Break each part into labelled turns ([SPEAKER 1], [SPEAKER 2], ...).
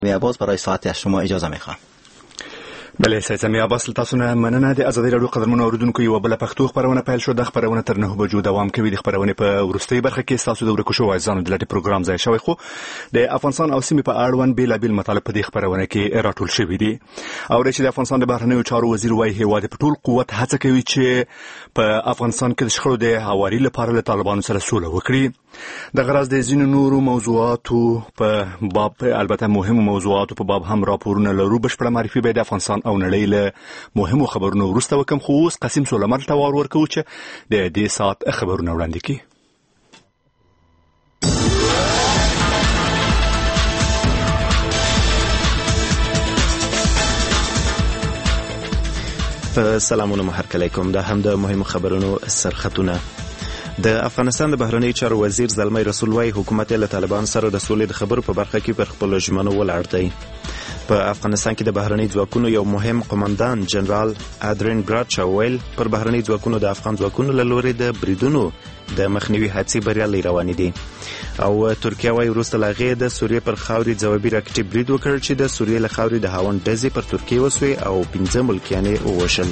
[SPEAKER 1] عباس برای ساعت از شما اجازه میخوام.
[SPEAKER 2] بله سید سمی عباس تاسو نه مننه. د ازادي رادیو قدرمنو اوریدونکو یو بل پښتو خبرونه پیل شو. د خبرونه تر 9 بجو دوام کوي. د خبرونه په ورستۍ برخه کې تاسو د ورکو شو ځانو د لټي پروګرام ځای شوی خو د افغانستان او سیمې په اړوند بیلابل مطالب په دې خبرونه کې راټول شوی دي. او چې د افغانستان د بهرنیو چارو وزیر وايي هیواد په ټول قوت هڅه کوي چې په افغانستان کې د شخړو د هواري لپاره له طالبانو سره سوله وکړي. د غرض د ځینو نورو موضوعاتو په باب البته مهمو موضوعاتو په باب هم راپورونه لرو. بشپړه معرفي به د افغانستان او نړۍ له مهمو خبرونو وروسته وکم. خو اوس قاسم سلیمان ته وار ورکوي چې د دې ساعت خبرونه وړاندې کړي.
[SPEAKER 3] سلامونه محرک علیکم. دا هم د مهمو خبرونو سرخطونه. د افغانستان د بهرنیو چارو وزیر زلمی رسول وايي حکومت له طالبان سره د سولې د خبرو په برخه کې پر خپل ژمنو ولاړ دی. په افغانستان کې د بهرنی ځواکونو یو مهم قومندان جنرال ادرین براډشا ویل پر بهرنی ځواکونو د افغان ځواکونو له لوري د بریدونو د مخنیوي هڅې بریالي روانې دي. او ترکیه وايي وروسته له هغې د سوریې پر خاورې ځوابي راکټي برید وکړ چې د سوریې له خاورې د هاون ډزې پر ترکیې وسوې او 15 ملکیان یې ووژل.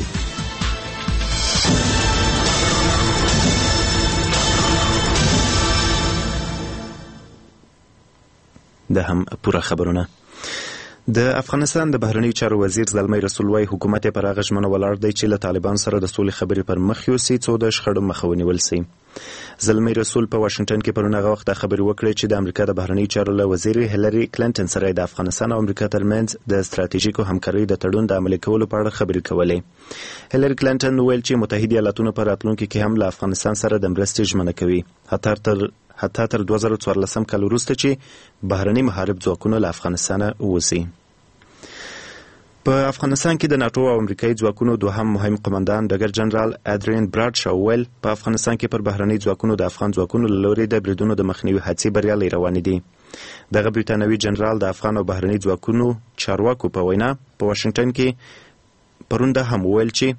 [SPEAKER 3] ده هم پوره خبرونه. د افغانستان د بهرنیو چارو وزیر زلمی رسول وايي حکومت پر هغه ژمنه ولاړ دی چې له طالبان سره د سولې خبرې پر مخ یوسي څو د شخړو مخه ونیول سي. زلمی رسول په واشنگټن کې پرون هغه وخت خبرې وکړې چې د امریکا د بهرنیو چارو له وزیر هیلری کلینټن سره د افغانستان او امریکا ترمنځ د ستراتیژیکو همکارۍ د تړون د عملي کولو په اړه خبرې کولې. هیلری کلینټن ویل چې متحده ایالاتونو په راتلونکي کې هم له افغانستان سره د مرستې ژمنه کوي حتی تر 2014 کال وروسته چې بهرني محارب ځواکونه له افغانستانه ووځي. په افغانستان کې د ناتو او امریکایي ځواکونو دوهم مهم قومندان ډګر جنرال ادرین براډشا ویل په افغانستان کې پر بهرني ځواکونو د افغان ځواکونو له لوري د بریدونو د مخنیوي هڅې بریالي روانې دي. دغه بریتانوي جنرال د افغان او بهرني ځواکونو چارواکو په وینا په واشنگټن کې پرون هم ویل چې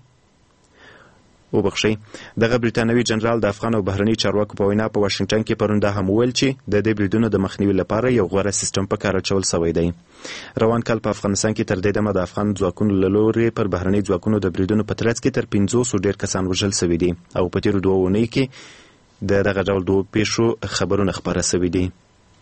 [SPEAKER 3] دغه بریتانوي جنرال د افغان او بهرني چارواکو په وینا په واشنگټن کې پرون هم ویل چې د دې بریدونو د مخنیوي لپاره یو غوره سیستم په کار اچول شوی دی. روان کال په افغانستان کې تر دې دمه د افغان ځواکونو له لوري پر بهرني ځواکونو د بریدونو په ترڅ کې تر 500 ډیر کسان وژل شوي دي او په تیرو 2 اونۍ کې دغه ډول 2 پیښو خبرونه خپاره شوي دي.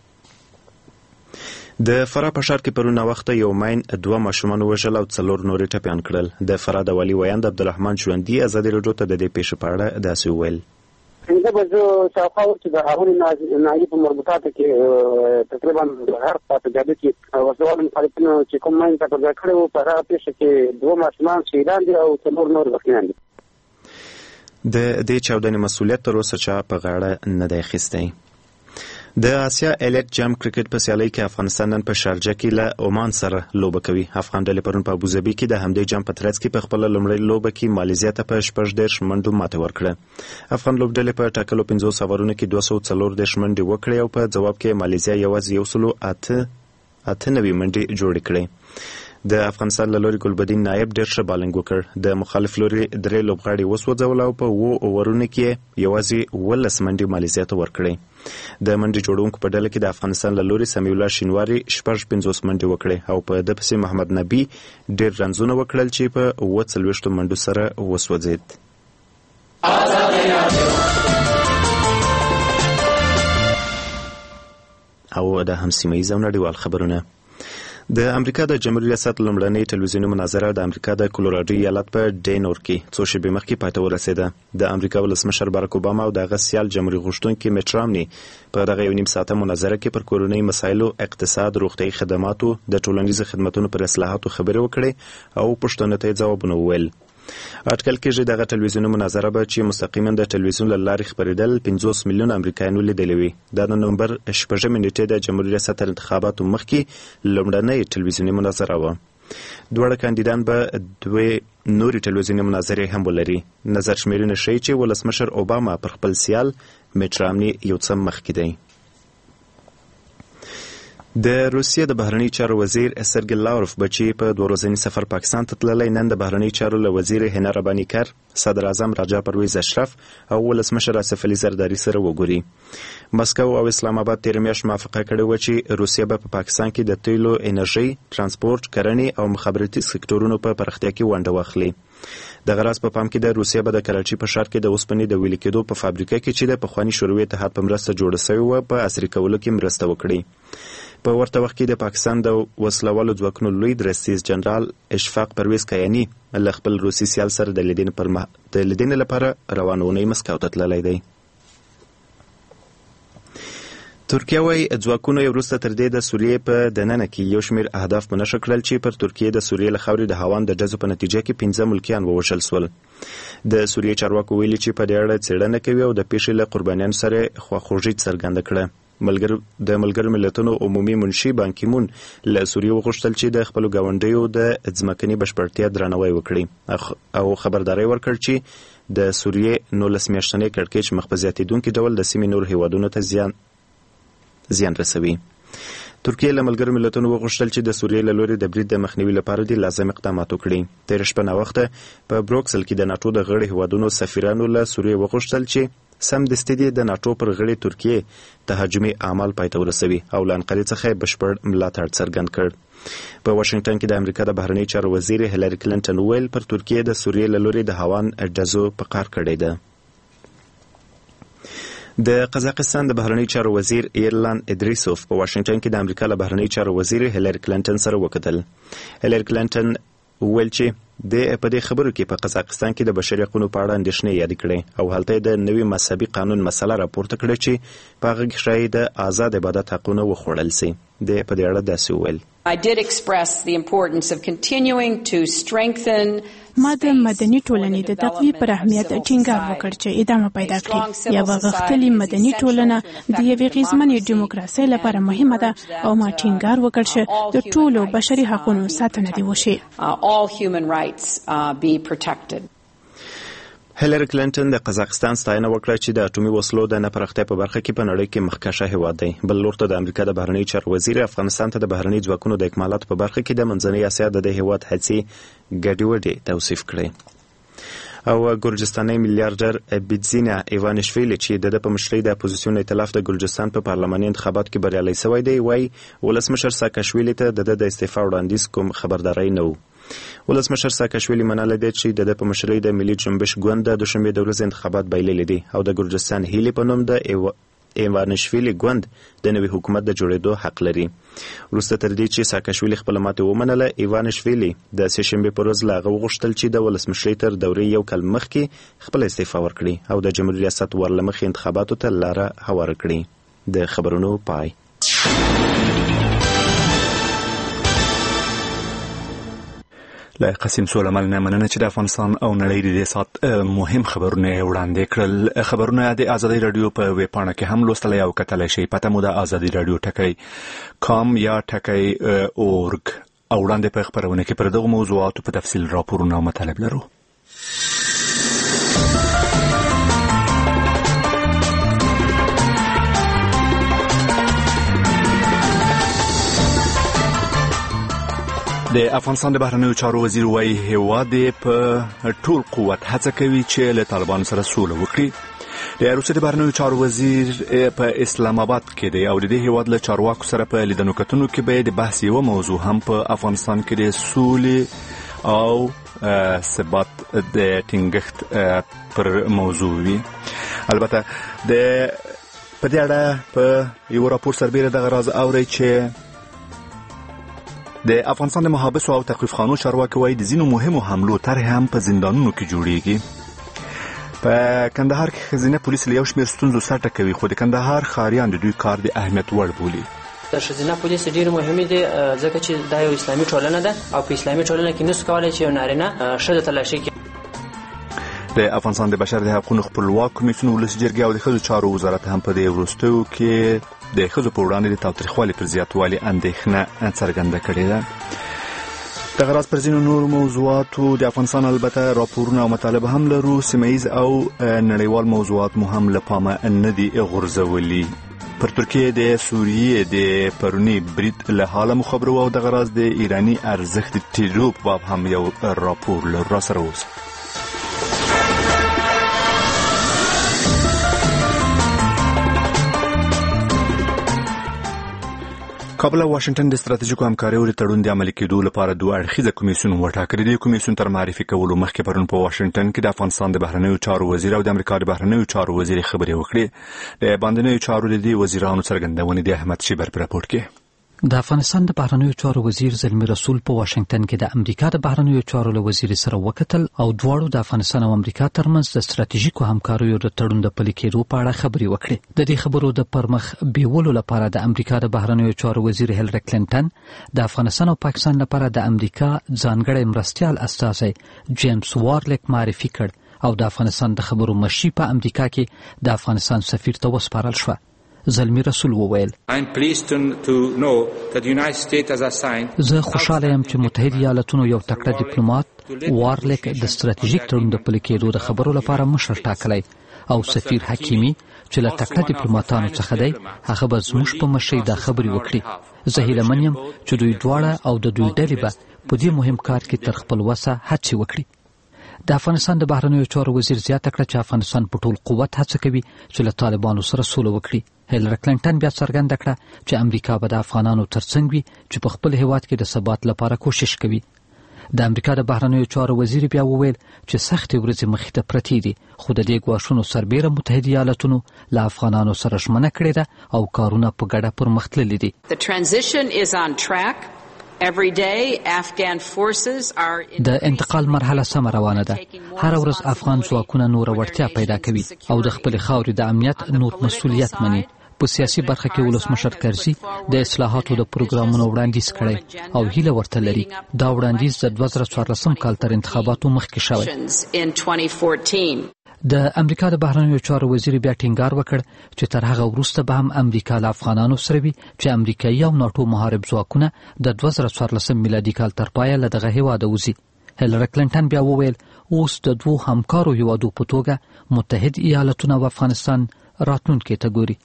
[SPEAKER 3] د فراه په ښار کې پرون وخت یو ماین 2 ماشومان وژل او 4 نور ټپیان کړل. د فراه د والي ویاند عبدالرحمن ژوندي ازادي رادیو ته د دې پیښې په اړه داسې وویل.
[SPEAKER 4] دا به زه شاوخوا چې د هغوی ناحیې په مربوطاتو کې تقریبا هر خواته جاده کې وسوال مخالفینو چې کوم ماین ته قبضه کړی وو په هغه پیښه کې 2 ماشومان شهیدان دي او 4 نور زخمیان دي.
[SPEAKER 3] د دې چاودنې مسؤلیت تر اوسه چا په غاړه نه دی اخیستی. د آسیا ایلیټ جام کرکټ په سیالۍ کې افغانستان نن په شارجه کې له عمان سره لوبه کوي. افغان ډلې پرون په ابوظبي کې د همدې جام په ترڅ کې په خپل لومړۍ لوبه کې مالیزیا ته په 14 منډو ماته ورکړه. افغان لوبډلې په ټاکلو 500 سوارونو کې 240 منډې وکړې او په جواب کې مالیزیا یوازې 108 منډې جوړې کړې. د افغانستان له لوري ګلبدین نایب ډېر ښه بالنګ وکړ. د مخالف لوري 3 لوبغاړي وسوځول او په 7 اوورونو کې یوازې 12 منډې مالیزیا ته ورکړې. د منډې جوړونکو په ډله کې د افغانستان له لوري سمیع الله شینواري 50 منډې وکړې او په د پسې محمد نبی ډېر رنزونه وکړل چې په 40 منډو سره وسوځید. او د هم سیمه‌ییز او نړیوال خبرونه. د امریکا د جمهوریت ریاست لومړنۍ ټلویزیوني مناظره د امریکا د کولوراډو ایالت په ډینور کې څو شېبې مخکې پای ته ورسېده. د امریکا ولسمشر باراک اوباما او دغه سیال جمهوریت غوښتونکي میټ رامني په دغه 1.5 ساعته مناظره کې پر کورنۍ مسایلو، اقتصاد، روغتیايي خدماتو، د ټولنیزو خدماتو پر اصلاحاتو خبرې وکړې او پوښتنو ته ځوابونه وویل. اټکل کېږي دغه ټلویزیوني مناظره به چې مستقیما د ټلویزیون له لارې خپرېدل 50 میلیون امریکایانو لیدلې وي. دا د نومبر 8 نیټې د جمهوریت ریاست تر انتخاباتو مخکې لومړنۍ ټلویزیوني مناظره وه. دواړه کاندیدان به 2 نورې ټلویزیوني مناظرې هم ولري. نظر شمیرنه ښیي چې ولسمشر اوباما پر خپل سیال میټ رامني یو څه مخکې دی. د روسیې د بهرنی چارو وزیر سرګی لاوروف بچي په 2 ورځني سفر پاکستان ته تللی. نن د بهرنی چارو له وزیر هنا ربانی کر، صدر اعظم راجا پرویز اشرف او ولسمشر آصف علي زرداري سره وګوري. مسکو او اسلام آباد تیر میاشت موافقه کړې و چې روسیه به په پاکستان کې د تیلو، انرژي، ترانسپورت، کرنې او مخابراتي سکتورونو په پراختیا کې ونډه واخلي. د غراض په پام کې د روسیه به د کراچي په ښار کې د اوسپنې د ویلې کېدو په فابریکه کې چې د پخواني شوروي اتحاد په مرسته جوړه شوې وه په عصري کولو کې مرسته وکړي. په ورته وخت کې د پاکستان د وسلوالو ځواکونو لوی درستیز جنرال اشفاق پرویز کیانی له خپل روسي سیال سره د لیدنې لپاره روان اونۍ مسکو ته تللی دی. ترکیه وايي ځواکونو یې وروسته تر دې د سوریې په دننه کې یو شمېر اهداف په نښه کړل چې پر ترکیې د سوریې له خاورې د هاوان د ډزو په نتیجه کې 15 ملکیان ووژل شول. د سوریې چارواکو ویلي چې په دې اړه څېړنه کوي او د پیښې له قربانیانو سره خواخوږي څرګنده کړه. د ملګرو ملتونو عمومي منشي بان کی مون له سوریې وغوښتل چې د خپلو ګاونډیو د ځمکني بشپړتیا درناوی وکړي او خبرداری ورکړ چې د سوریې 19 میاشتنۍ کړکېچ مخ په زیاتېدونکي ډول د سیمې نور هیوادونو ته زیان رسوي. ترکیه له ملګرو ملتونو وغوښتل چې د سوریې له لوري د برید د مخنیوي لپاره د لازم اقدامات وکړي. تېره شپه ناوخته په بروکسل کې د ناټو د غړي هیوادونو سفیرانو له سوریې وغوښتل چې سمدستي د ناټو پر غړي ترکیې تهاجمي اعمال پای ته ورسوي او له انقرې څخه بشپړ ملاتړ څرګند کړ. په واشنګټن کې د امریکا د بهرنی چارو وزیر هیلاري کلینټن ویل پر ترکیې د سوریې له لوري د هاوان ډزو په قار کړې ده. د قزاقستان د بهرنی چارو وزیر ایرلان ادریسوف په واشنګټن کې د امریکا له بهرنی چارو وزیر هیلاري کلینټن سره وکتل. هیلاري کلینټن ویل چې په دې خبرو کې په قزاقستان کې د بشري حقوقو په اړه اندېښنې یادې کړې او هلته د نوي مذهبي قانون مسله راپورته کړه چې په هغه کې ښایي د آزاد عبادت حقونه وخوړل سي. د په دې اړه داسې وویل:
[SPEAKER 5] I did express the importance of continuing to strengthen.
[SPEAKER 6] ما د مدني ټولنې د تقویې پر اهمیت ټینګار وکړ چې ادامه پیدا کړي. یوه غښتلې مدني ټولنه د یوې اغېزمنې ډیموکراسۍ لپاره مهمه ده او ما ټینګار وکړ چې د ټولو بشري حقونو ساتنه دې وشي.
[SPEAKER 5] All human rights be protected.
[SPEAKER 3] هیلاري کلینټن د قزاقستان ستاینه وکړه چې د اټومي وسلو د نه پراختیا په برخه کې په نړۍ کې مخکښه هیواد دی. بل لور ته د امریکا د بهرنی چارو وزیر افغانستان ته د بهرنی ځواکونو د اکمالاتو په برخه کې د منځنۍ اسیا د هیواد هڅې ګډوډې توصیف کړې. او ګرجستاني میلیارډر بیتزینا ایوانشویلی چې د په مشرۍ د اپوزیسیون ائتلاف د ګرجستان په پارلماني انتخاباتو کې بریالی شوی دی، وایي ولسمشر ساکاشویلی ته د استعفا وړاندیز کوم خبرداری نه و. ولسمشر ساکاشویلی منلی دی چې د په مشرۍ د ملي جنبش ګوند د دوشنبې د ورځې انتخابات بایللي دي او د ګرجستان هیلې په نوم د ایوانشویلی ګوند د نوي حکومت د جوړېدو حق لري. وروسته تر دې چې ساکاشویلی خپله ماتې ومنله، ایوانشویلی د سهشنبې په ورځ له هغه وغوښتل چې د ولسمشرۍ تر دورې یو کال مخکې خپله استعفا ورکړي او د جمهوري ریاست ور له مخې انتخاباتو ته لاره هواره کړي. د خبرونو پای.
[SPEAKER 2] له قسیم سولمل نه مننه چې د افغانستان او نړۍ د سات مهم خبرونه وړاندې کړل. خبرونه د ازادي رادیو په ویب پاڼه کې هم لوستلی او کتلی شئ. پته مو د ازادي رادیو ټکی.com یا ټکی .org او وړاندې په خبرونه کې پر دغو موضوعاتو په تفصیل راپورونه او مطالب لرو. د افغانستان د بهرنیو چارو وزیر وايي هیواد په ټول قوت هڅه کوي چې له طالبانو سره سوله وکړي. د روسیې د بهرنیو چارو وزیر په اسلام آباد کې دی او د دې هیواد له چارواکو سره په لیدنو کتنو کې به د بحث یوه موضوع هم په افغانستان کې د سولې او ثبات د ټینګښت پر موضوع وي. البته په دې اړه په یو راپور سربیره دغه راز اورئ چې د افغانستان د محابسو او تخفیف خانو چارواکي وايي د ځینو مهمو حملو طرحې هم په زندانونو کې جوړیږي. په کندهار کې ښځینه پولیس له یو شمېر ستونزو سر ټکوي، خو د کندهار ښاریان د دوی کار د اهمیت وړ بولي.
[SPEAKER 7] د ښځینه پولیس ډېر مهمې دي ځکه چې دا یو اسلامي ټولنه ده او په اسلامي ټولنه کې نشو کولی چې یو نارینه ښځه تلاشي کړي.
[SPEAKER 2] د افغانستان د بشر د حقوقو خپلواک کمیسیون ولسي جرګې او د ښځو چارو وزارت هم په دې وروستیو کې د ښځو په وړاندې د تاوتریخوالي پر زیاتوالي اندېښنه څرګنده کړې ده. دغه راز پر ځینو نورو موضوعاتو د افغانستان البته راپورونه او مطالب هم لرو. سیمه ییز او نړیوال موضوعات مو هم له پامه نه دي غورځولي. پر ترکیه د سوریې د پرونی برید له حاله مخبرو او د غراز د ایرانی ارزښت ټیرو په باب هم یو راپور لرو سره اوس. کابل او واشنگټن د ستراتیژیکو همکاریو د تړون د عملي کېدو لپاره دوه اړخیزه کمیسیون وټاکلی دی. کمیسیون تر معرفي کولو مخکې پرون په واشنگټن کې د افغانستان د بهرنیو چارو وزیر او د امریکا د بهرنیو چارو وزیر خبرې وکړې. د باندنیو چارو د دې وزیرانو څرګندونې د احمد شیبر په راپور کې.
[SPEAKER 8] د افغانستان د بهرنیو چارو وزیر زلمی رسول په واشنگټن کې د امریکا د بهرنیو چارو له وزیر سره وکتل او دواړو د افغانستان او امریکا ترمنځ د ستراتیژیکو همکاریو د تړون د پلي کېدو په اړه خبرې وکړې. د دې خبرو د پرمخ بیولو لپاره د امریکا د بهرنیو چارو وزیر هیلری کلینټن د افغانستان او پاکستان لپاره د امریکا ځانګړی مرستیال استازی جیمز وارلیک معرفي کړ او د افغانستان د خبرو مشي په امریکا کې د افغانستان سفیر ته وسپارل شو. زلمی رسول وویل زه خوشاله یم چې متحده ایالاتونو یو تکړه ډیپلوماټ وارلیک د ستراتیژیک تړون د پلي کېدو د خبرو لپاره مشر ټاکلی او سفیر حکیمي چې له تکړه ډیپلوماټانو څخه دی هغه به زموږ په مشرۍ دا خبرې وکړي. زه هیله من یم چې دوی دواړه او د دوی ډلې به په دې مهم کار کې تر خپل وسه هڅې وکړي. د افغانستان د بهرنیو چارو وزیر زیاته کړه چې افغانستان په ټول قوت هڅه کوي چې له طالبانو سره سوله وکړي. هیلری کلینټن بیا څرګنده کړه چې امریکا به د افغانانو ترڅنګ وي چې په خپل هیواد کې د ثبات لپاره کوشش کوي. د امریکا د بهرنیو چارو وزیر بیا وویل چې سختې ورځې مخې ته پرتې دي خو د دې ګواښونو سربیره متحده ایالاتونو له افغانانو سره ژمنه کړې ده او کارونه په ګډه پرمخ تللي دي.
[SPEAKER 5] The transition is on track. Every day Afghan forces are
[SPEAKER 8] د انتقال مرحله سم روانه ده. هر ورځ افغان ځواکونه نور وړتیا پیدا کوي او د خپل خاورې د امنیت نور مسؤلیت مني. په سیاسي برخه کې ولسمشر کرزي د اصلاحاتو د پروګرامونو وړاندیز کړی او هیله ورته لري دا وړاندیز د 2014 کال تر انتخاباتو مخکې شوی. د امریکا د بهرنیو چارو وزیر بیا ټینګار وکړ چې تر هغه وروسته به هم امریکا له افغانانو سره وي چې امریکایي او ناټو محارب ځواکونه د 2014 میلادي کال تر پایه له دغه هیواده وځي. هیلری کلینټن بیا وویل اوس د دوو همکارو هیوادو په توګه متحد ایالتونه او افغانستان راتلونکي ته ګوري.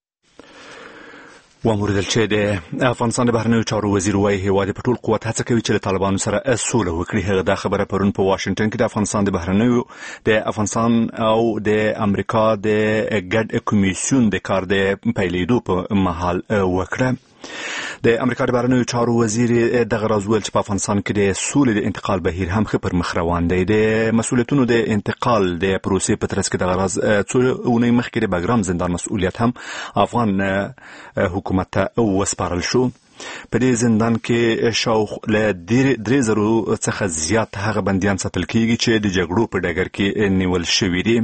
[SPEAKER 2] واموریدل چې د افغانستان د بهرنیو چارو وزیر وايي هیواد په ټول قوت هڅه کوي چې له طالبانو سره سوله وکړي. هغه دا خبره پرون په واشنگټن کې د افغانستان د بهرنیو د افغانستان او د امریکا د ګډ کمیسیون د کار د پیلېدو په مهال وکړه. د امریکا د بهرنیو چارو وزیر دغه راز ویل چې په افغانستان کې د سولې د انتقال بهیر هم ښه پر مخ روان دی. د مسؤلیتونو د انتقال د پروسې په ترڅ کې دغه راز څو اونۍ مخکې د بګرام زندان مسؤلیت هم افغان حکومت ته وسپارل شو. په دې زندان کې شاوخوا له 3,000 څخه زیات هغه بندیان ساتل کیږي چې د جګړو په ډګر کې نیول شوي دي.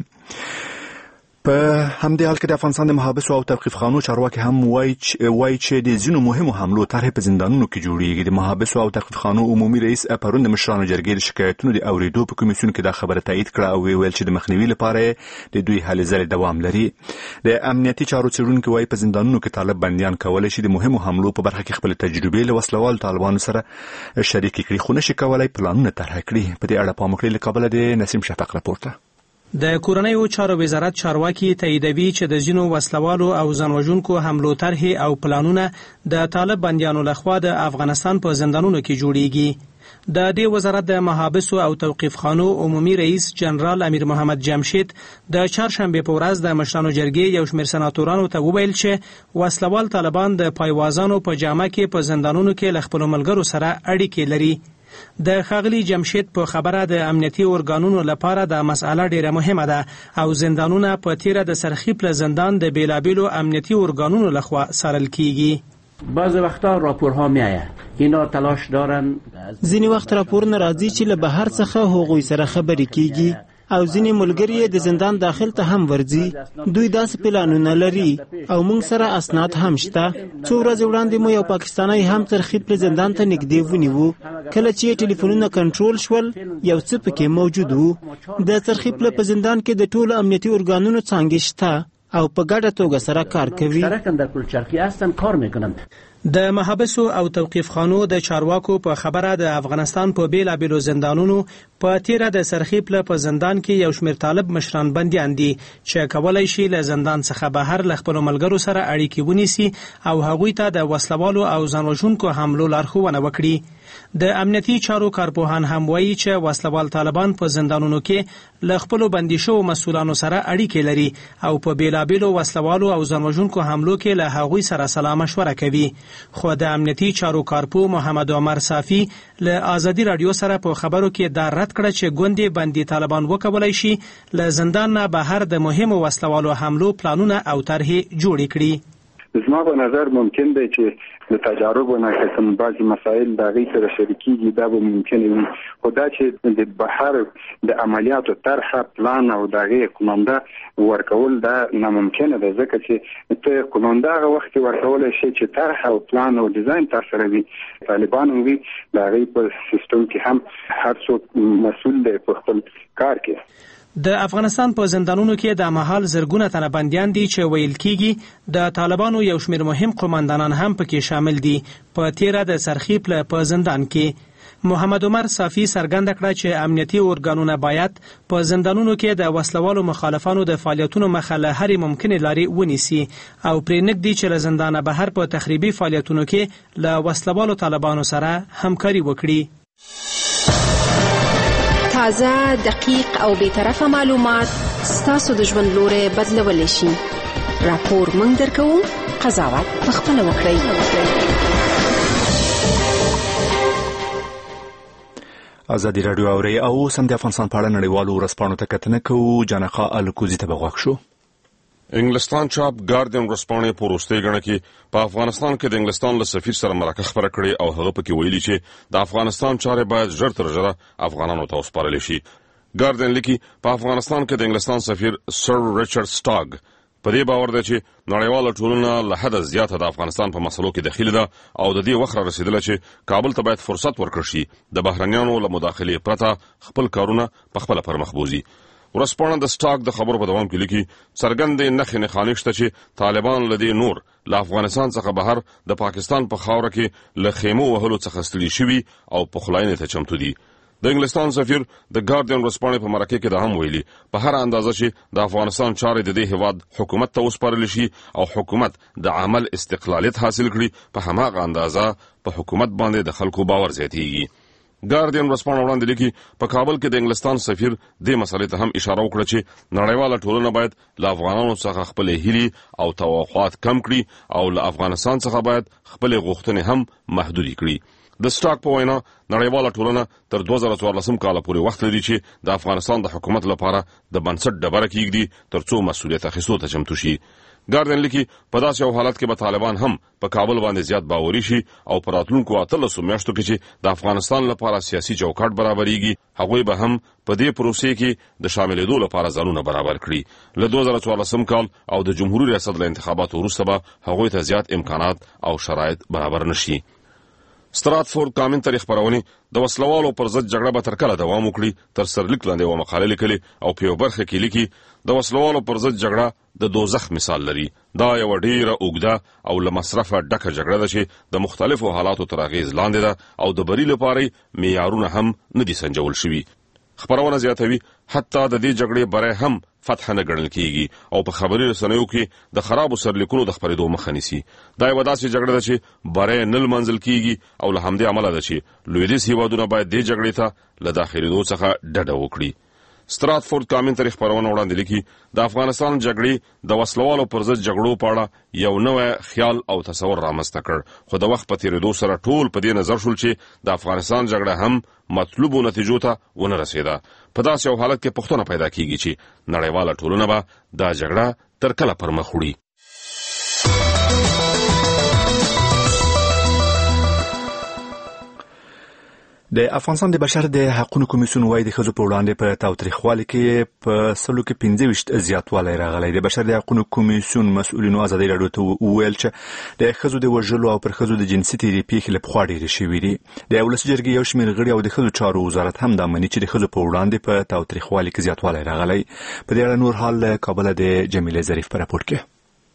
[SPEAKER 2] په همدې حال کې د افغانستان د محابسو او توقیف خانو چارواکي هم وایي چې د ځینو مهمو حملو طرحې په زندانونو کې جوړیږي. د محابسو او توقیف خانو عمومي رئیس پرون د مشرانو جرګې د شکایتونو د اوریدو په کمیسیون کې دا خبره تایید کړه او ویل چې د مخنیوي لپاره د دوی هلې ځلې دوام لري. د امنیتي چارو څېړونکي وایي په زندانونو کې طالب بندیان کولی شي د مهمو حملو په برخه کې خپل تجربې له وسلوال طالبانو سره شریکې کړي خو نشي کولی پلانونه طرح کړي. په دې اړه پام وکړئ. له کابله د نسیم شفق راپورته.
[SPEAKER 9] د کورنیو چارو وزارت چارواکي تاییدوي چې د ځینو وسلوالو او ځانوژونکو حملو طرحې او پلانونه د طالب بندیانو لخوا د افغانستان په زندانونو کې جوړیږي. د دې وزارت د محابسو او توقیف خانو عمومي رئیس جنرال امیر محمد جمشید د چهارشنبه په ورځ د مشرانو جرګې یو شمېر سناتورانو ته وویل چې وسلوال طالبان د پایوازانو په جامه کې په زندانونو کې له خپلو ملګرو سره اړیکې لري. د ښاغلي جمشید په خبره د امنیتي ارګانونو لپاره د مسأله ډیره مهمه ده او زندانونه په تیره د سرخیب له زندان د بیلابیلو امنیتي ارګانونو لخوا څارل کیږي.
[SPEAKER 10] بعض وقتا راپورها میآید اینا تلاش دارن
[SPEAKER 11] ځینې وخت راپورونه راځي چې له بهر څخه هغوی سره خبرې کیږي او ځینې ملګري د زندان داخل ته هم ورځي. دوی داسې پلانونه لري او موږ سره اسناد هم شته. څو ورځې وړاندې مو یو پاکستانی هم ترخیب په زندان ته نږدې ونیو. کله چې ټلیفونونه کنټرول شول یو څه پکې موجود وو. د ترخیب په زندان کې د ټولو امنیتي ارګانونو څانګې شته او په ګډه توګه سره کار کوي.
[SPEAKER 9] د محابسو او توقیف خانو د چارواکو په خبره د افغانستان په بیلابیلو زندانونو په تیره د سرخیپله په زندان کې یو شمېر طالب مشران بندیان دي چې کولی شي له زندان څخه بهر له خپلو ملګرو سره اړیکې ونیسي او هغوی ته د وسلوالو او ځانوژونکو حملو لارښوونه وکړي. د امنیتي چارو کارپوهان هم وایي چې وسلوال طالبان په زندانونو کې له خپلو بندي شوو مسؤلانو سره اړیکې لري او په بیلابیلو وسلوالو او ځانوژونکو حملو کې له هغوی سره سلا مشوره کوي. خو د امنیتي چارو کارپو محمد عمر صافي له آزادي رادیو سره په خبرو کې دا رد کړه چې ګوندې بندي طالبان وکولای شي له زندان نه بهر د مهمو وسلوالو حملو پلانونه او طرحې جوړې کړي.
[SPEAKER 12] زما په نظر ممکن دی چې د تجاربو نه کوم بعضی مسائل د غي سره شریکيږي دا به ممکن وي، خو دا چې د بهر د عملیاتو طرح پلان او د غي کومنده ورکول دا ناممکن دی، ځکه چې ته کومنده هغه وخت ورکول شي چې طرح او پلان او ډیزاین تر سره وي. طالبان وي د غي په سیستم کې هم هر څوک مسؤل دی په خپل کار کې.
[SPEAKER 9] د افغانستان په زندانونو کې د مهال زرګونه تنه بندیان دي چې ویل کېږي د طالبانو یو شمېر مهم قوماندانان هم پکې شامل دي. په تیره د سرخیپله په زندان کې محمد عمر صافي څرګنده کړه چې امنیتي ارګانونه باید په زندانونو کې د وسلوالو مخالفانو د فعالیتونو مخه له هرې ممکنې لارې ونیسي او پرې نږدي چې له زندانه بهر په تخریبي فعالیتونو کې له وسلوالو طالبانو سره همکاري وکړي.
[SPEAKER 13] تازه، دقیق او بی‌طرفه معلومات ستاسو د ژوند لوري بدلولی شي. راپور موږ درکوو، قضاوت پخپله وکړئ.
[SPEAKER 2] ازادي رادیو اوري او سم د افغانستان په اړه نړیوالو ورځپاڼو ته کتنه کوو. جانقا الکوزي ته بغوښ شو.
[SPEAKER 14] انګلستان چاپ ګارډین ورځپاڼې په وروستۍ ګڼه کې په افغانستان کې د انګلستان له سفیر سره مرکه خبره کړې او هغه پکې ویلي چې د افغانستان چارې باید ژر تر ژره افغانانو ته وسپارل شي. ګارډین لیکي په افغانستان کې د انګلستان سفیر سر ریچارډ سټاګ په دې باور دی چې نړیواله ټولنه له حده زیاته د افغانستان په مسلو کې دخیل ده او د دې وخت را رسیدله چې کابل ته باید فرصت ورکړل شي د بهرنیانو له مداخلې پرته خپل کارونه په خپله پرمخ بوځي. ورځپاڼه د سټاک د خبرو په دوام کې لیکي څرګندې نښې نښانې شته چې طالبان له دې نور له افغانستان څخه بهر د پاکستان په خاوره کې له خیمو وهلو څخه ستړي شوي او پخلاینې ته چمتو دي. د انګلستان سفیر د ګارډین ورځپاڼې په مرکه کې دا هم ویلي په هر اندازه چې د افغانستان چارې د دې هیواد حکومت ته وسپارل شي او حکومت د عمل استقلالیت حاصل کړي په هماغه اندازه په حکومت باندې د خلکو باور زیاتېږي. ګارډین ورځپاڼه وړاندې لیکي په کابل کې د انګلستان سفیر دې مسلې ته هم اشاره وکړه چې نړیواله ټولنه باید له افغانانو څخه خپلې هیلې او توقعات کم کړي او له افغانستان څخه باید خپلې غوښتنې هم محدودې کړي. د سټاک په وینا نړیواله ټولنه تر 2014 کال پورې وخت لري چې د افغانستان د حکومت لپاره د بنسټ ډبره کېږدي ترڅو مسؤلیت اخیستو ته چمتو شي. ګارډین لیکي په داسې یو حالت کې به طالبان هم په کابل باندې زیات باوري شي او په راتلونکو 18 میاشتو کې چې د افغانستان لپاره سیاسي چوکاټ برابرېږي هغوی به هم په دې پروسې کې د شاملېدو لپاره ځانونه برابر کړي. له 2014 کال او د جمهوریت ریاست له انتخاباتو وروسته به هغوی ته زیات امکانات او شرایط برابر نشي. ستراتفورد کامنټري خبرونه د وسلوالو پر ضد جګړه به تر کله دوام وکړي تر سرلیک لاندې و مقاله لیکلي او په یو برخه کې لیکي د وسلوالو پر ضد جګړه د دوزخ مثال لري. دا یو ډیره اوږده او له مصرفه ډکه جګړه ده چې د مختلفو حالاتو تر اغیز لاندې ده او د بری لپاره معیارونه هم نه دي سنجول شوي. خبرونه زیاتوي حتی د دې جګړې بری هم فتح نه ګڼل کیږي او په خبري رسنیو کې د خرابو سرلیکونو د خبرېدو مخه نیسي. دا یو داسې جګړه ده چې بری نه منزل کیږي او له همدې عمله ده چې لویدیځ هیوادونه باید دې جګړې ته له داخلېدو څخه ډډه وکړي. ستراتفورد کامنټري خبرونه وړاندې لیکي د افغانستان جګړې د وسلوالو پر ضد جګړو په اړه یو نوی خیال او تصور رامنځته کړ خو د وخت په تیریدو سره ټول په دې نظر شول چې د افغانستان جګړه هم مطلوبو نتیجو ته ونه رسیده. په داسې یو حالت کې پوښتنه پیدا کیږي چې نړیواله ټولنه به دا جګړه تر کله پر مخ وړي.
[SPEAKER 2] د افغانستان د بشر د حقوقو کمیسیون وايي د ښځو په وړاندې په تاوتریخوالي کې په سلو کې 25 زیاتوالی راغلی. د بشر د حقوقو کمیسیون مسؤلینو ازادي راډیو ته وویل چې د ښځو د وژلو او پر ښځو د جنسي تېري پیښې له پخوا ډېرې شوي دي. د ولسي جرګې یو شمېر غړي او د ښځو چارو وزارت هم دا مني چې د ښځو په وړاندې په تاوتریخوالي کې زیاتوالی راغلی. په دې اړه نور حال له کابل د جمیله ظریف په راپور کې.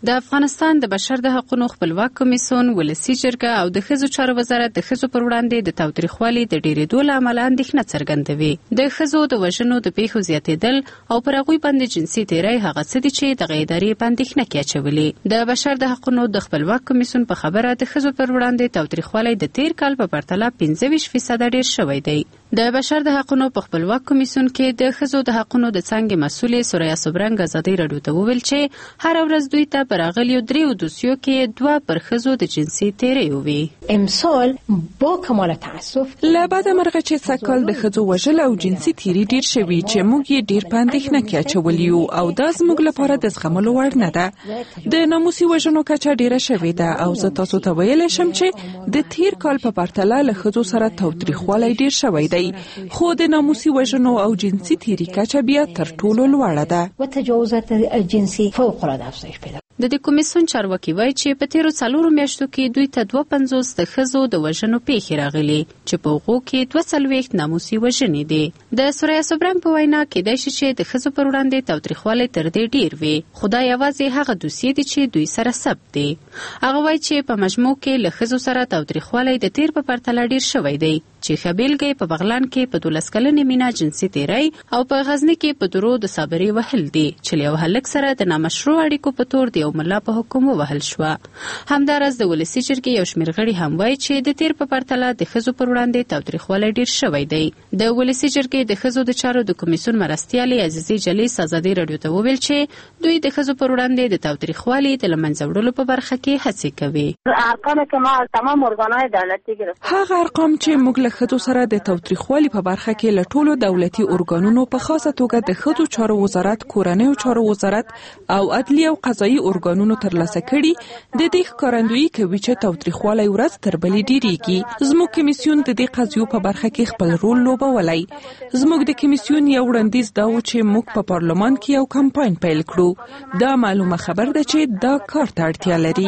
[SPEAKER 15] د افغانستان د بشر د حقوقو خپلواک کمیسیون، ولسي جرګه او د ښځو چارو وزارت د ښځو پر وړاندې د تاوتریخوالي د ډېرېدو له امله اندېښنه څرګندوي. د ښځو د وژنو د پیښو زیاتېدل او پر هغوی باندې جنسي تېری هغه څه دي چې دغه ادارې په اندېښنه کې اچولي. د بشر د حقوقو د خپلواک کمیسیون په خبره د ښځو پر وړاندې تاوتریخوالی د تیر کال په پرتله 25% ډېر شوی دی. د بشر د حقوقو په خپلواک کمیسیون کې د ښځو د حقوقو د څانګې مسؤلې سوریا سوبرنګ ازادۍ راډیو ته وویل چې هر ورځ دوی ته په راغلیو 3 دوسیو کې 2 پر ښځو د جنسي تېری وي.
[SPEAKER 16] امسال با کمال تاسف
[SPEAKER 17] له بعده مرغه چې سکل د ښځو وژل او جنسي تېری ډیر شوی چې موږ یې ډیر په اندېښنه کې اچولي یو او دا زموږ لپاره د زغملو وړ نه ده. د ناموسي وژنو کچه ډیره شوې ده او زه تاسو ته ویلی شم چې د تیر کال په پرتله له ښځو سره تاوتریخوالی ډیر شوی دی، خو د ناموسي وژنو او جنسي تېري کچه بیا تر ټولو لوړه ده.
[SPEAKER 16] تجاوزات جنسي فوق العاده افزایش پیدا.
[SPEAKER 15] د دې کمیسیون چارواکي وایي چې په تیرو 4 میاشتو کې دوی ته 52 د ښځو د وژنو پیښې راغلي چې په هغو کې 42 ناموسي وژنې دي. د سوریا سوبرنګ په وینا کېدای شي چې د ښځو پر وړاندې تاوتریخوالی تر دې ډیر وي، خو دا یوازې هغه دوسیې دي چې دوی سره ثبت دي. هغه وایي چې په مجموع کې له ښځو سره تاوتریخوالی د تیر په پرتله ډیر شوی دی، چې ښه بیلګه په بغلان کې په 12 کلنې مینا جنسي تېری او په غزني کې په درو د صابري وهل دي چې یو هلک سره د نامشروع اړیکو په تور د یو ملا په حکم وهل شو. همدارس د ولسي جرګې یو شمېر غړي هم وایي چې د تیر په پرتله د ښځو پر وړاندې تاوتریخوالی ډیر شوی دی. د ولسي جرګې د ښځو د چارو د کمیسیون مرستیالې عزیزي جلیس ازادۍ راډیو ته وویل چې دوی د ښځو پر وړاندې د تاوتریخوالي د له منځه وړلو په برخه کې هڅې کوي.
[SPEAKER 17] هغه ارقام چې موږ له ښځو سره د تاوتریخوالي په برخه کې له ټولو دولتي ارګانونو په خاصه توګه د ښځو چارو وزارت، کورنیو چارو وزارت او عدلي او قضایي ارګانونو ترلاسه کړي د دې ښکارندویي کوي چې تاوتریخوالی ورځ تر بلې ډیریږي. زموږ کمیسیون د دې قضیو په برخه کې خپل رول لوبولی. زموږ د کمیسیون یو وړاندیز دا و چې موږ په پارلمان کې یو کمپاین پیل کړو. دا معلومه خبر ده چې دا کار ته اړتیا لري.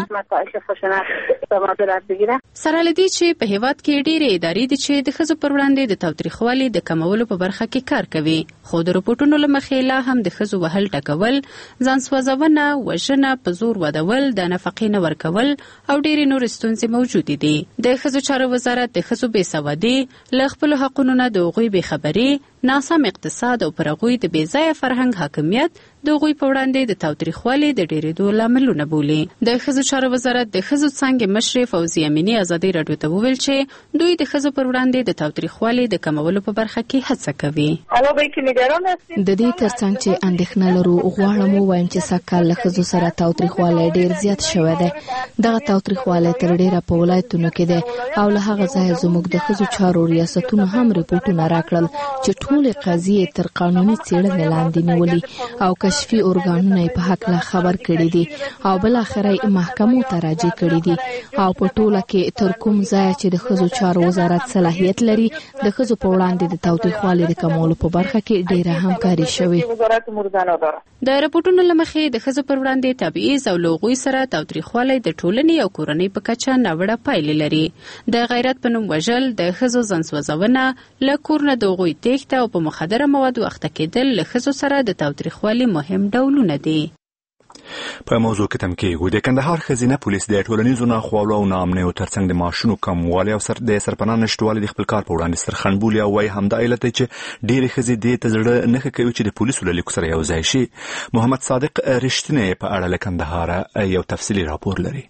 [SPEAKER 15] سره له دې چې په هیواد کې ډېرې ادارې دي چې د ښځو پر وړاندې د تاوتریخوالي د کمولو په برخه کې کار کوي، خو د رپورټونو له مخې لا هم د ښځو وهل ټکول، ځان سوځونه، وژنه، په زور ودول، د نفقې نه ورکول او ډېرې نورې ستونزې موجودې دي. د ښځو چارو وزارت د ښځو بېسوادي، له خپلو حقونو نه د هغوی بېخبري، ناسم اقتصاد او پر هغوی د بېځایه فرهنګ حاکمیت د هغوی په وړاندې د تاوتریخوالي د ډېرېدو لاملونه بولي. د ښځو چارو وزارت د ښځو څانګې مشرې فوزي امینی ازادۍ راډیو ته وویل چې دوی د ښځو پر وړاندې د تاوتریخوالي د کمولو په برخه کې هڅه کوي.
[SPEAKER 18] د دې ترڅنګ چې اندېښنه لرو، غواړم ووایم چې سږکال له ښځو سره تاوتریخوالی ډېر زیات شوی دی. دغه تاوتریخوالی تر ډېره په ولایتونو کې دی او له هغه ځایه زموږ د ښځو چارو ریاستونو هم ریپورټونه راکړل چې ټولې قضیې تر قانوني څېړنې لاندې نیولي او کشفي ارګانونه یې په هکله خبر کړي دي او بالاخره یې محکمو ته راجع کړي دي او په ټوله کې تر کوم ځایه چې د ښځو چارو وزارت صلاحیت لري، د ښځو په وړاندې د تاوتریخوالي د کمولو په برخه کې ډېره همکاري شوې.
[SPEAKER 15] د رپورټونو له مخې د ښځو پر وړاندې تبعیض او له هغوی سره تاوتریخوالی د ټولنې او کورنۍ په کچه ناوړه پایلې لري. د غیرت په نوم وژل، د ښځو ځان سوځونه، له کور نه د هغوی تېښته او په مخدره موادو اخته کېدل له ښځو سره د تاوتریخوالي مهم ډولونه دي.
[SPEAKER 2] په موضوع کې تمکیږو د کندهار ښځینه پولیس د ټولنیزو ناخوالو او ناامنیو ترڅنګ د معاشونو کموالی او د سرپناه نشتوالي د خپل کار په وړاندې سرخنډ بولي او وایي همدا علت دی چې ډېرې ښځې دې ته زړه نه ښه کوي چې د پولیسو له لیکو سره یو ځای شي. محمد صادق رښتینی په اړه له کندهاره یو تفصیلي راپور لري.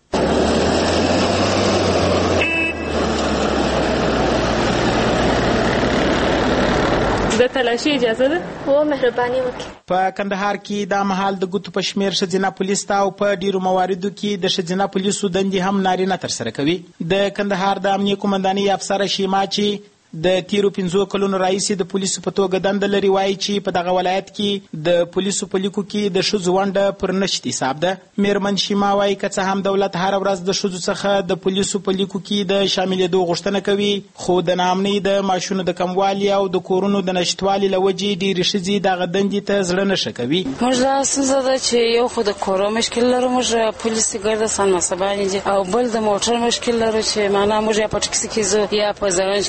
[SPEAKER 19] د تلاشي اجازه ده؟ او مهرباني وکړئ.
[SPEAKER 9] په کندهار کې دا مهال د ګوتو په شمیر ښځینه پولیس ته او په ډیرو مواردو کې د ښځینه پولیسو دندې هم نارینه ترسره کوي. د کندهار د امنیه قومندانۍ افسره شیما چې د تیرو 5 کلونو راهیسې د پولیسو په توګه دنده لري وایي چې په دغه ولایت کې د پولیسو په لیکو کې د ښځو ونډه پر نشت حساب ده. میرمن شیما وایي که څه هم دولت هره ورځ د ښځو څخه د پولیسو په لیکو کې د شاملېدو غوښتنه کوي، خو د ناامنۍ د معاشونو د کموالي او د کورونو د نشتوالي له وجې ډېرې ښځې دغه دندې ته زړه نه ښه کوي.
[SPEAKER 19] موږ دا ستونزه ده چې یو خو د کورو مشکل لرو، موږ پولیسي ګرده سناسبانې دي، او بل د موټر مشکل لرو چې معنا موږ یا په ټکسي کې ځو یا په زرنج کې خېږو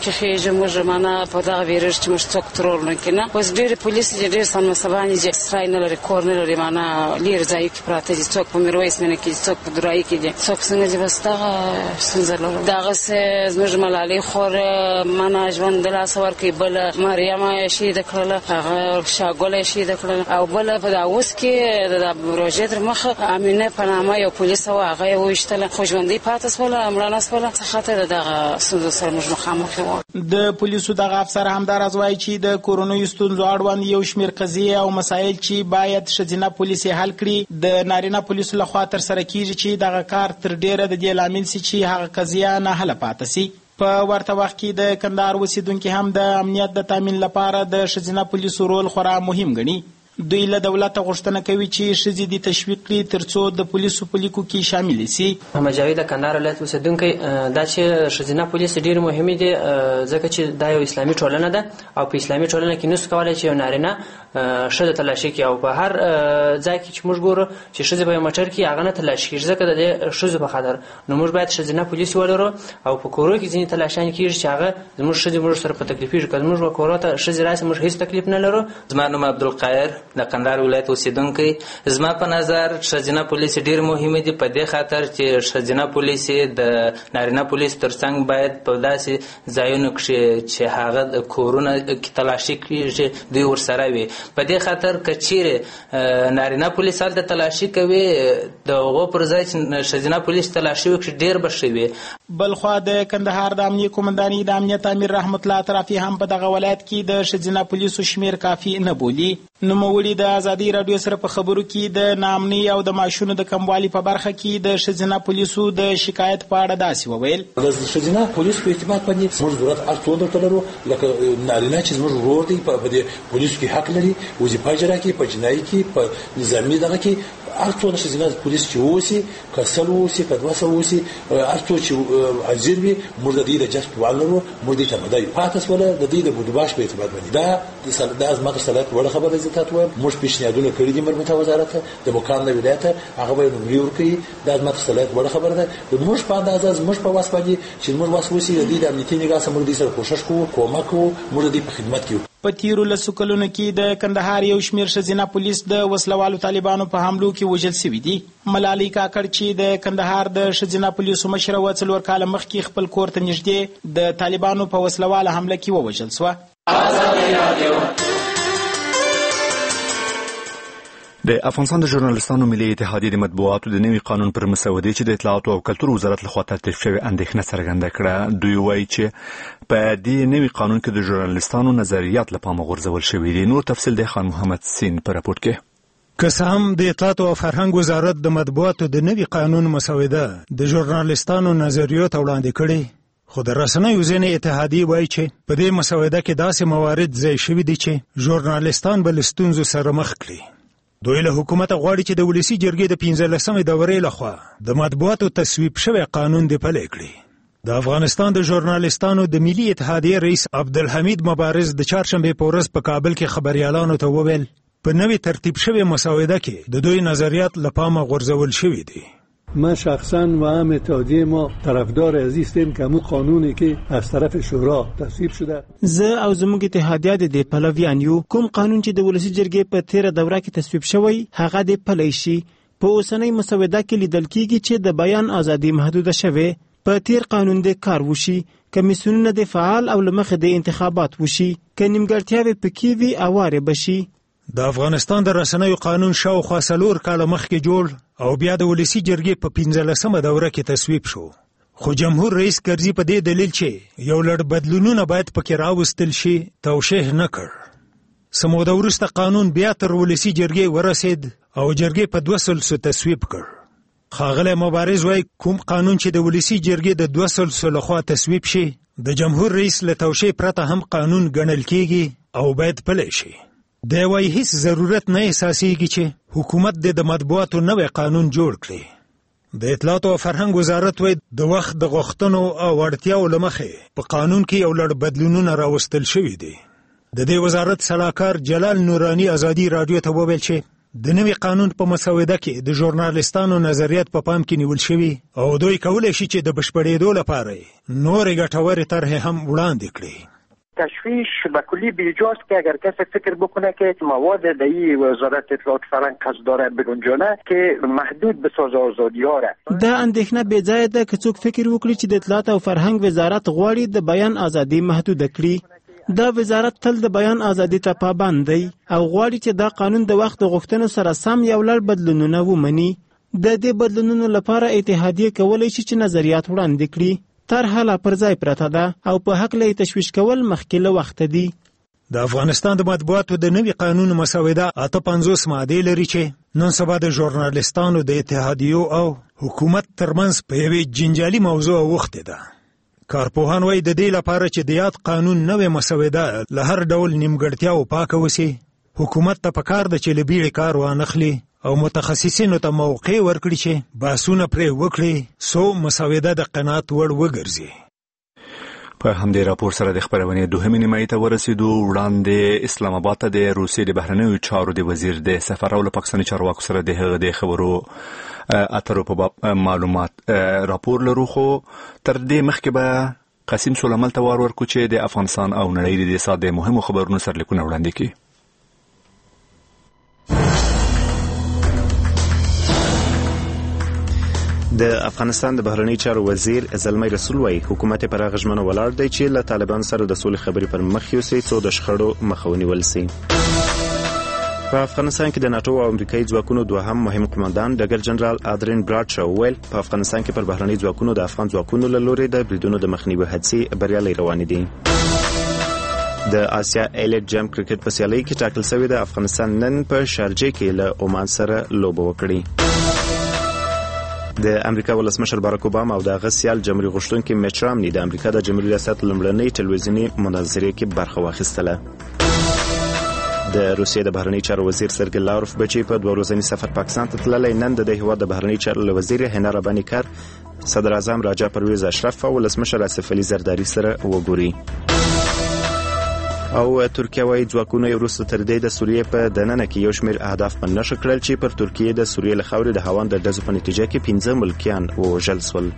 [SPEAKER 20] موږ معنا په دغه ویرش چې موږ څوک ترور نه کینه اوس ډېر پولیس ډېر سم سبانې چې اسرائیل نه لري کور نه لري معنا لیر ځای کې پراته دي څوک په میرویس منه کې څوک په درای کې دي څوک څنګه چې بس دغه سنځل دغه سه زموږ ملالي خور معنا ژوند د لاس ورکې بل مریم شهید کړل هغه شاګول شهید کړل او بل په داوس کې د پروژې تر مخه امینه پنامه یو پولیس او هغه وشتل خوشبندي پاتس ولا امرانس ولا خاطر دغه سوزو سره موږ مخامخ یو
[SPEAKER 9] د پولیسو دغه افسر همدار ازوای چې د کورونو ستونزو اړوند یو شمیر قضیې او مسایل چې باید شذینه پولیس حل کړي د نارینه پولیسو لخوا تر سره کیږي چې دغه کار تر ډیره د دې لامل سي چې هغه قضیه نه حل پاتې سي په ورته وخت کې د کندهار اوسیدونکو هم د امنیت د تامین لپاره د شذینه پولیسو رول خورا مهم ګڼي دوی له دولت غوښتنه کوي چې ښځې د تشویق کړي ترڅو د پولیسو په لیکو کې شامل شي.
[SPEAKER 7] محمد جاوید د کندهار ولایت اوسیدونکی دا چې ښځینه پولیس ډېر مهم دي ځکه چې دا یو اسلامي ټولنه ده او په اسلامي ټولنه کې نشو کولای چې یو نارینه ښځه تلاشي کوي او په هر ځای کې چې موږ ګورو چې ښځې په موټر کې هغه نه تلاشي کېږي ځکه د ښځو په خاطر نو موږ باید ښځینه پولیس ولرو او په کورو کې ځینې تلاشیان کېږي چې هغه زموږ ښځې موږ سره په تکلیف کېږي که زموږ کورو ته ښځې راشي موږ هېڅ تکلیف نه لرو.
[SPEAKER 21] زما نوم عبدالقاهر د کندهار ولایت اوسیدونکی. زما په نظر ښځینه پولیس ډېر مهمه دي په دې خاطر چې ښځینه پولیس د نارینه پولیس ترڅنګ باید په داسې ځایونو کې چې هغه د کورونه کې تلاشي کېږي دوی ورسره وي. په دې خاطر که چیرې نارینه پولیس هلته تلاشي کوي د هغو پر ځای چې ښځینه پولیس تلاشي وکړي ډېر به ښه وي.
[SPEAKER 9] بلخوا د کندهار د امنیه قومندانۍ د امنیت امیر رحمت الله اطرافي هم په دغه ولایت کې د ښځینه پولیسو شمیر کافي نه بولي. نوموړي د ازادي راډیو سره په خبرو کې د ناامنۍ او د معاشونو د کموالي په برخه کې د ښځینه پولیسو د شکایت په اړه داسې وویل.
[SPEAKER 22] د ښځینه پولیسو په اعتماد باندې موږ ضرورت هر څو درته لرو لکه نارینه چې زموږ ورور دی په دې پولیسو کې حق لري وظیفه اجرا کوي په جنایي کې په نظامي دغه کې هر څو د ښځینه پولیس چې اوسي که 100 اوسي که 200 اوسي هر څو چې حاضر وي موږ د دې د جذب توان لرو موږ دې ته مدعي پاتې سوله د دې د بودباش په اعتماد باندې دا زما تر صلاحیت وړه خبره زه تاسو وایم. موږ پیشنهادونه کړي دي مربوطه وزارت د مقام د ولایت هغه به نمرې ورکړي دا زما تر صلاحیت وړه خبره ده. موږ په اندازه موږ په واسه باندې چې موږ واسه وسی د دې د امنیتي نگاه سره موږ دې سره کوشش کوو کومک کوو موږ دې په خدمت کې.
[SPEAKER 9] په تیرو لسو کلونو کې د کندهار یو شمیر ښځینه پولیس د وسلوالو طالبانو په حملو کې وژل شوي دي. ملالۍ کاکړ چې د کندهار د ښځینه پولیسو مشره وه 4 کاله مخکې خپل کور ته نږدې د طالبانو په وسلواله حمله کې ووژل سوه.
[SPEAKER 2] د افغانستان د ژورنالستانو ملي اتحادیې د مطبوعاتو د نوي قانون پر مسودې چې د اطلاعاتو او کلتور وزارت لخوا ترتیب شوی اندېښنه څرګنده کړه. دوی وایي چې په دې نوي قانون کې د ژورنالستانو نظریات له پامه غورځول شوي دي. نور تفصیل د خان محمد سین په راپورټ کې.
[SPEAKER 23] که څه هم د اطلاعاتو او فرهنګ وزارت د مطبوعاتو د نوي قانون مسوده د ژورنالستانو نظریات وړاندې کړي خو د رسنیو ځینې اتحادیې وایي چې په دې مسوده کې داسې موارد ځای شوي دي چې ژورنالستان به له ستونزو سره مخ کړي. دوی له حکومت غواړي چې د ولسی جرګې د 15مې دورې لخوا د مطبوعاتو تصویب شوی قانون دی پلی کړي. د افغانستان د ژورنالستانو د ملي اتحادیې رئیس عبدالحمید مبارز د چهارشنبې په ورځ په کابل کې خبريالانو ته وویل په نوې ترتیب شوی مسوده کې د دوی نظریات له پامه غورځول شوي دي.
[SPEAKER 24] من شخصا و هم اتحادیه ما طرفدار عزیزیم که همون قانونی که از طرف شورا تصویب شده.
[SPEAKER 11] زه او زموږ اتحادیه د پلویان یو کوم قانون چې د ولسی جرګې په 13 دوره کې تصویب شوی هغه د پلی شي. په اوسنۍ مسوده کې لیدل کیږي چې د بیان ازادي محدوده شوه. په تیر قانون د کار وشي کمیسیونونه د فعال او لمخه د انتخابات وشي که نیمګړتیاوې پکې وي اواره بشي.
[SPEAKER 23] د افغانستان د رسنیو قانون شاوخوا 4 کاله مخکې جوړ او بیا د ولسی جرګې په 15مه دوره کې تصویب شو. خو جمهور رئیس کرزي په دې دلیل چې یو لړ بدلونونه باید پکې راوستل شي توشیح نه کړ. سموده وروسته قانون بیا تر ولسی جرګې ورسید او جرګې په 200 تصویب کړ. ښاغلی مبارز وایي کوم قانون چې د ولسی جرګې د 200 لخوا تصویب شي د جمهور رئیس له توشیح پرته هم قانون ګڼل کیږي او باید پلی شي. دی وایي هیڅ ضرورت نه احساسیږي چې حکومت د مطبوعاتو نوی قانون جوړ کړي. د اطلاعاتو او فرهنګ وزارت وایي د وخت د غوښتنو او اړتیاو له مخې په قانون کې یو لړ بدلونونه راوستل شوي دي. د دې وزارت سلاکار جلال نورانی ازادي راډیو ته وویل چې د نوي قانون په مسوده کې د ژورنالستانو نظریات په پام کې نیول شوي او دوی کولی شي چې د بشپړېدو لپاره نورې ګټورې طرحې هم وړاندې کړي.
[SPEAKER 1] تشویش و کلی بیجاست که اگر کسی فکر بکنه که مواد دایی وزارت اطلاعات فرهنگ قصد داره بگنجانه که محدود بسازه آزادی ها را.
[SPEAKER 11] دا اندېښنه بې ځایه ده که څوک فکر وکړي چې د اطلاعات او فرهنګ وزارت غواړي د بیان ازادي محدوده کړي. دا وزارت تل د بیان ازادي ته پابند دی او غواړي چې دا قانون د وخت د غوښتنو سره سم یو لړ بدلونونه ومني. د دې بدلونونو لپاره اتحادیه کولی شي چې نظریات وړاندې کړي. طرحه لا پر ځای پرته ده او په هکله یې تشویش کول مخکې له وخته دي.
[SPEAKER 23] د افغانستان د مطبوعاتو د نوي قانون مسوده 58 مادې لري چې نن سبا د ژورنالیستانو د اتحادیو او حکومت ترمنځ په یوې جنجالي موضوع اوښتې ده. کارپوهان وایي د دې لپاره چې د یاد قانون نوې مسوده له هر ډول نیمګړتیاو پاکه وسي، حکومت ته پکار ده چې له بیړې کار وانخلي او متخصصینو ته موقع ورکړي چې بحثونه پرې وکړي څو مسوده د قناعت وړ وګرځي.
[SPEAKER 2] په همدې راپور سره د خبرونې دوهمې نیمایي ته ورسېدو. وړاندې اسلام آباد ته د روسیې د بهرنیو چارو د وزیر د سفر او له پاکستاني چارواکو سره د هغه د خبرو اترو په باب معلومات راپور لرو، خو تر دې مخکې به قاسم سلیمال ته وار ورکړو چې د افغانستان او نړۍ د اقتصاد د مهمو خبرونو سرلیکونه وړاندې کړي.
[SPEAKER 3] د افغانستان د بهرنی چارو وزیر زلمی رسول وایي حکومت پر هغه ژمنه ولاړ دی چې له طالبان سره د سولې خبرې پر مخ یوسي څو د شخړو مخه ونیول شي. په افغانستان کې د ناتو او امریکایي ځواکونو دوهم مهم قومندان ډګر جنرال ادرین براډشو ویل په افغانستان کې پر بهرنی ځواکونو د افغان ځواکونو له لوري د بریدونو د مخنیوي هڅې بریالۍ روانې دي. د آسیا ایلیټ جام کرکټ په سیالۍ کې ټاکل شوی د افغانستان نن په شارجه کې له عمان سره لوبه وکړي. د امریکا ولسمشر باراک اوباما او د هغه سیال جمهوریت غوښتونکي میټ رامني د امریکا د جمهوریت ریاست لومړنۍ ټلویزیوني مناظرې کې برخه واخیستله. د روسیې د بهرنی چارو وزیر سرګی لاوروف بچي په 2 ورځني سفر پاکستان ته تللی. نن د هیواد د بهرنی چارو وزیر هینا ربانی کار، صدر اعظم راجا پرویز اشرف او ولسمشر آصف علي زرداری سره وګوري. او ترکیه وايي ځواکونه وروسته تر دې د سوریې په دننه کې یو شمېر اهداف په نښه کړل چې پر ترکیه د سوریې له خاورې د هاوان د ډزو په نتیجه کې 15 ملکیان ووژل شول.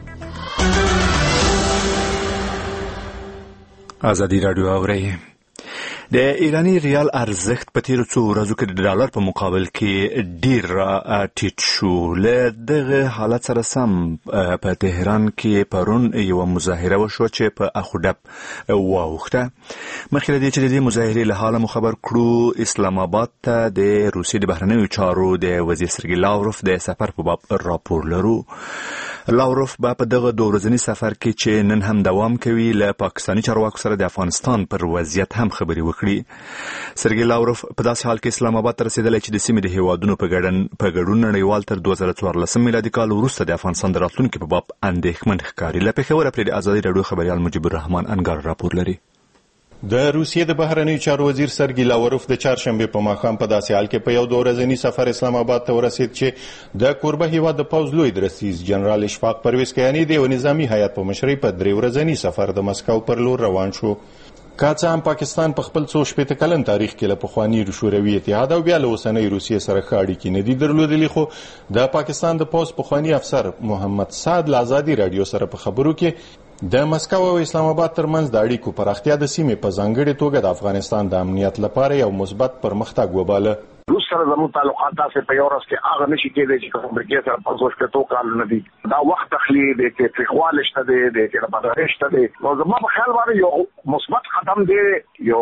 [SPEAKER 2] ازادي راډیو اوري. د ایرانی ریال ارزښت په تیرو څو ورځو کې د ډالر په مقابل کې ډیر ټیټ شو. له دغه حالت سره سم په تهران کې پرون یو مظاهره وشوه چې په اخوډب واوښته. مخکې له دې چې د دې مظاهرې له حاله مو خبر کړو، اسلام آباد ته د روسیې د بهرنیو چارو د وزیر سرګی لاوروف د سفر په باب راپور لرو. لاوروف په دغه 2 ورځني سفر کې چې نن هم دوام کوي له پاکستاني چارواکو سره د افغانستان پر وضعیت هم خبرې وکړي. سرګی لاوروف په داسې حال کې اسلام آباد ته رسیدلی چې د سیمې د هیوادونو په ګډون نړیوال تر 2014 میلادي کال وروسته د افغانستان د راتلونکي په باب اندېښمن ښکاري. له پېښوره پرې د ازادي راډیو خبریال مجیب الرحمن انګار راپور لري.
[SPEAKER 4] د روسیې د بهرنیو چارو وزیر سرګی لاوروف د چهارشنبه په ماښام په داسې حال کې په یو 2 ورځني سفر اسلام آباد ته ورسید چې د کوربه هیواد د پوځ لوی درستیز جنرال اشفاق پرویز کیانی د نظامی هیات په مشرۍ په 3 ورځني سفر د مسکو پر لور روان شو. که څه هم پاکستان په خپل 160 کلن تاریخ کې له پخواني شوروي اتحاد او بیا له اوسنۍ روسیې سره ښه اړیکې نه دي درلودلې، خو د پاکستان د پوځ پخواني افسر محمد سعد له ازادي راډیو سره په خبرو کې د مسکو او اسلام آباد ترمنځ د اړیکو پراختیا د سیمې په ځانګړې توګه د افغانستان د امنیت لپاره یو مثبت پرمختګ وباله.
[SPEAKER 6] روس سره زموږ تعلقات داسې په یو ورځ کې هغه نشي کېدای چې امریکا سره 500 کال نه دي. دا وخت تخلي د تفریخوال شته دی، د بدرې شته دی. نو زما په خیال باندې یو مثبت قدم دی، یو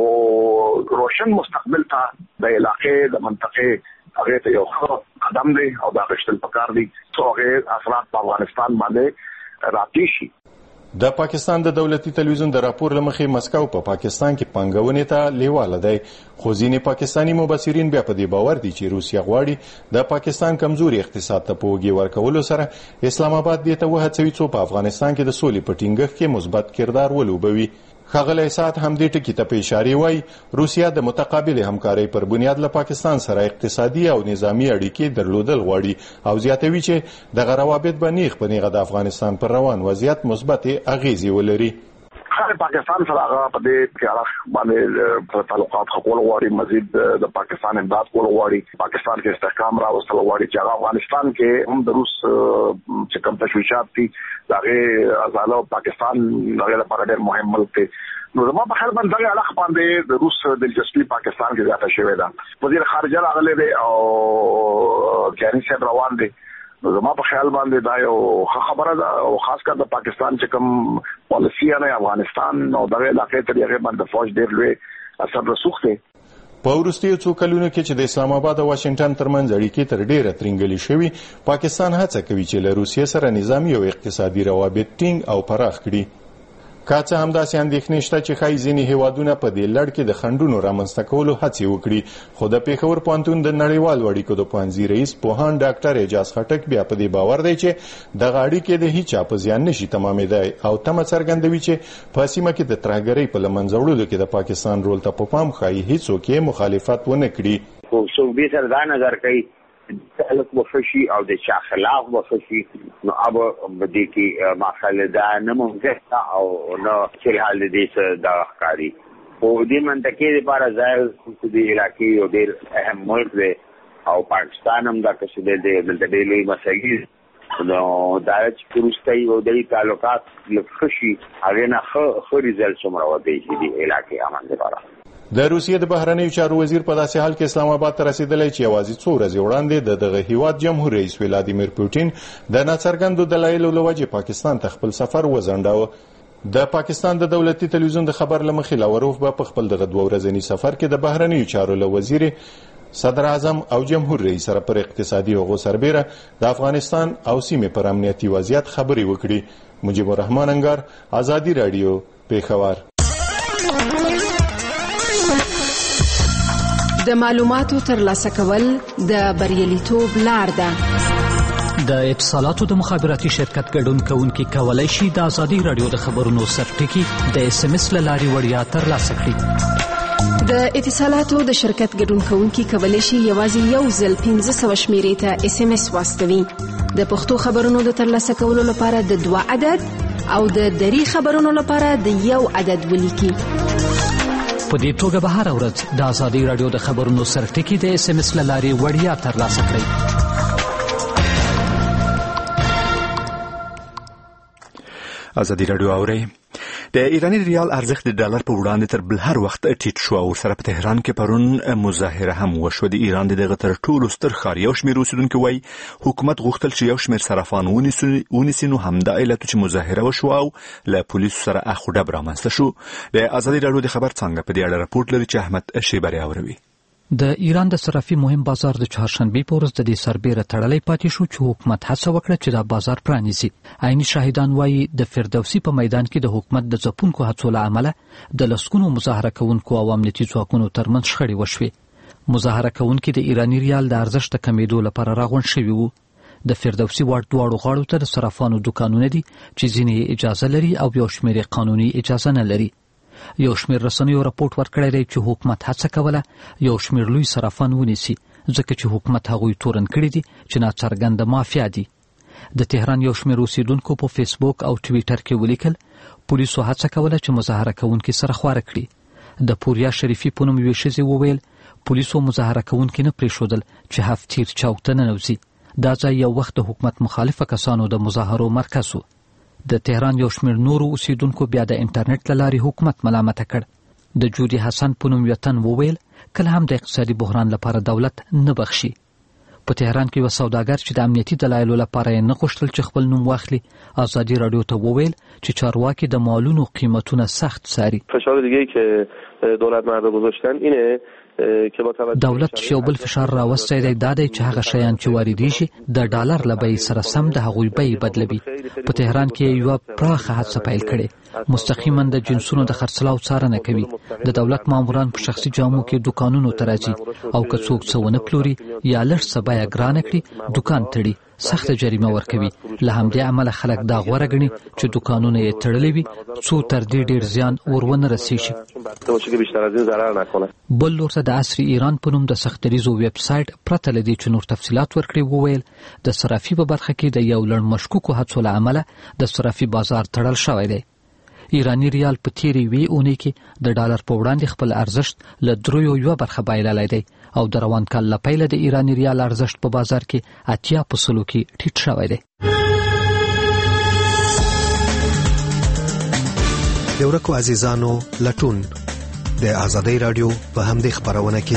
[SPEAKER 6] روشن مستقبل ته د علاقې د منطقې هغه ته یو قدم دی او دا غشتل پکار دی څو هغه اثرات په افغانستان باندې راځي شي.
[SPEAKER 4] د پاکستان د دولتي تلویزیون د راپور لمخې مسکو په پاکستان کې پنګونې ته لیواله دی، خو ځینې پاکستاني مبصرین بیا په دې باور دي چې روسیه غواړي د پاکستان کمزوري اقتصاد ته په وګي ورکولو سره اسلام آباد دې ته وهڅوي څو په افغانستان کې د سولې په ټینګښت کې مثبت کردار ولوبوي. ښاغلی سعد همدې ټکي ته په اشارې وایي روسیه د متقابلې همکارۍ پر بنیاد له پاکستان سره اقتصادي او نظامي اړیکې درلودل غواړي او زیاتوي چې دغه روابط به نیغ په نیغه د افغانستان پر روان وضعیت مثبتې اغیزې ولري.
[SPEAKER 6] خارج پاکستان سره هغه په دې کې هغه باندې تعلقات خپل غواړي، مزید د پاکستان امداد کول غواړي، پاکستان کې استحکام راوستل غواړي چې هغه افغانستان کې هم د روس چې کوم تشویشات دي هغه ازاله پاکستان هغه لپاره ډېر مهم ملک دی. نو زما په خیال باندې دغه علاقه باندې د روس دلچسپي پاکستان کې زیاته شوې ده. وزیر خارجه راغلی دی او جاني صاحب روان دی. نو زما په خیال باندې دا یو خبره ده او خاص کر د پاکستان چې کوم پالیسی نه افغانستان او دغه علاقې ته یې باندې فوج ډېر لوی اثر رسوخ دی.
[SPEAKER 4] په وروستیو څو کلونو کې چې د اسلام آباد او واشنگټن ترمنځ اړیکې تر ډیره ترنګلې شوي، پاکستان هڅه کوي چې له روسیې سره نظامی او اقتصادي روابط ټینګ او پراخ کړي. که څه هم داسې اندېښنې شته چې ښایي ځینې هیوادونه په دې لړ کې د خنډونو رامنځته کولو هڅې وکړي، خو د پېښور پوهنتون د نړیوالو اړیکو د پوهنځي رئیس پوهاند ډاکټر اعجاز خټک بیا په دې باور دی چې دغه اړیکې د هیچا په زیان نشي تمامېدای او تمه څرګندوي چې په سیمه کې د ترهګرۍ په له منځه وړلو کې د پاکستان رول ته په پام ښایي هیڅوک یې مخالفت ونه کړي.
[SPEAKER 5] خو څوک دې سره دا نظر کوي تعلق بخشي او د چا خلاف بخشي، نو اب بدی کی مخالدا نه ممکن او نو چې حال دې څه د ښکاری او دې منطقې لپاره ځای د علاقې او ډېر اهم ملک دی او پاکستان هم دا څه د دې لوی مسایل نو دا چې پرستای او د تعلقات لخشي هغه نه خو ریزلټ څومره ودی چې د علاقې امن لپاره.
[SPEAKER 4] د روسیې د بهرنیو چارو وزیر په داسې حال کې اسلام آباد ته رسیدلی چې یوازې څو ورځې وړاندې دغه هیواد جمهور رئیس ولادیمیر پوټین د ناڅرګندو دلایلو له وجې پاکستان ته خپل سفر وځنډاوه. د پاکستان د دولتي تلویزیون د خبر له مخې لاوروف به په خپل دغه 2 ورځني سفر کې د بهرنیو چارو له وزیر صدر اعظم او جمهور رئیس سره پر اقتصادي او سربېره د افغانستان او سیمې پر امنیتي وضعیت خبرې وکړي. مجيب الرحمن انګار، ازادي رادیو، پیښور.
[SPEAKER 13] د معلوماتو ترلاسه کول د بریالیتوب لار ده.
[SPEAKER 8] د اتصالاتو د مخابراتي شرکت ګډون کوونکي کولای شي د ازادي رادیو د خبرونو سرټکی د SMS له لارې وړیا ترلاسه کړي.
[SPEAKER 13] د اتصالاتو د شرکت ګډون کوونکي کولای شي یوازې یو ځل 1500 شمیرې ته SMS واستوي. د پښتو خبرونو د ترلاسه کولو لپاره د 2 عدد او د دری خبرونو لپاره د 1 عدد ولیکي.
[SPEAKER 8] په دې توګه به هر ورځ د ازادي رادیو د خبرونو سرټکی د SMS له لارې وړیا ترلاسه کړئ.
[SPEAKER 2] ازادي رادیو اورئ. د ایرانی ریال ارزښت د ډالر په وړاندې تر بل هر وخت ټیټ شو او سره په تهران کې پرون مظاهره هم وشوه. د ایران دغه تر ټولو ستر ښار یو شمېر اوسیدونکو وایي حکومت غوښتل چې یو شمېر صرافان ونیسي، نو همدا علت چې مظاهره وشوه او له پولیسو سره اخ و ډب رامنځته شو. د ازادي رادیو د خبر څانګه په دې اړه راپورټ لري چې احمد شیبری اوروي.
[SPEAKER 8] د ایران د صرافي مهم بازار د چهارشنبه په ورځ د دې سربېره تړلې پاتې شو چې حکومت هڅه وکړه چې دا بازار پرانیزي. عیني شاهدان وایي د فردوسي په میدان کې د حکومت د ځپونکو هڅو له امله د لسګونو مظاهره کوونکو او امنیتي ځواکونو ترمنځ شخړې وشوې. مظاهره کوونکي د ایرانی ریال د ارزښت د کمیدو لپاره راغونډ شوي وو. د فردوسي واټ دواړو غاړو ته د صرافانو دکانونه دي چې ځینې اجازه لري او یو شمېر قانوني اجازه نه لري. یو شمېر رسنیو راپورټ ورکړی دی چې حکومت هڅه کوله یو شمېر لوی صرافان ونیسي، ځکه چې حکومت هغوی تورن کړي دي چې ناڅرګنده مافیا دي. د تهران یو شمېر اوسیدونکو په فیسبوک او ټویټر کې ولیکل پولیسو هڅه کوله چې مظاهره کوونکي سره خواره کړي. د پوریا شریفي په نوم یوې ښځې وویل پولیسو مظاهره کوونکي نه پرېښودل چې هفتیر چوک ته ننوځي. دا ځای یو وخت د حکومت مخالفه کسانو د مظاهرو مرکز و. د تهران یو شمېر نورو اوسیدونکو بیا د انټرنیټ له لارې حکومت ملامته کړ. د جودي حسن په نوم یو تن وویل کله هم د اقتصادي بحران لپاره دولت نه بخشي. په تهران کې یو سوداګر چې د امنیتي دلایلو لپاره یې نه غوښتل چې خپل نوم واخلي ازادي رادیو ته وویل چې چارواکي د مالونو قیمتونه سخت څاري.
[SPEAKER 10] فشار دیگه‌ای که دولت مردم گذاشتن اینه
[SPEAKER 8] دولت چې یو بل فشار راوستی دی دا دی چې هغه شیان چې واردېږي د ډالر له بیې سره سم د هغوی بیې بدلوي. په تهران کې یوه پراخه هڅه پیل کړې، مستقیما د جنسونو د خرڅلاو څارنه کوي. د دولت ماموران په شخصي جامو کې دکانونو ته راځي او که څوک څه ونه پلوري یا لږ څه بیه ګرانه کړي دکان تړي، سخته جریمه ورکوي. له همدې امله خلک دا غوره ګڼي چې دکانونه یې تړلي وي څو تر دې ډېر زیان ور ونه رسیږي. بل لور ته د عصري ایران په نوم د سختدریزو ویب سایټ پرته له دې چې نور تفصیلات ورکړي وویل د صرافي په برخه کې د یو لړ مشکوکو هڅو له امله د صرافي بازار تړل شوی دی. ایرانی ریال په تیرې وی اونۍ کې د ډالر په وړاندې خپل ارزښت له 3.1% بایللی دی او د روان کال له پیله د ایرانی ریال ارزښت په بازار کې 80% کې ټیټ شوی دی.
[SPEAKER 12] د ورکو عزیزانو لټون د آزادۍ رادیو په همدې خبرونه کې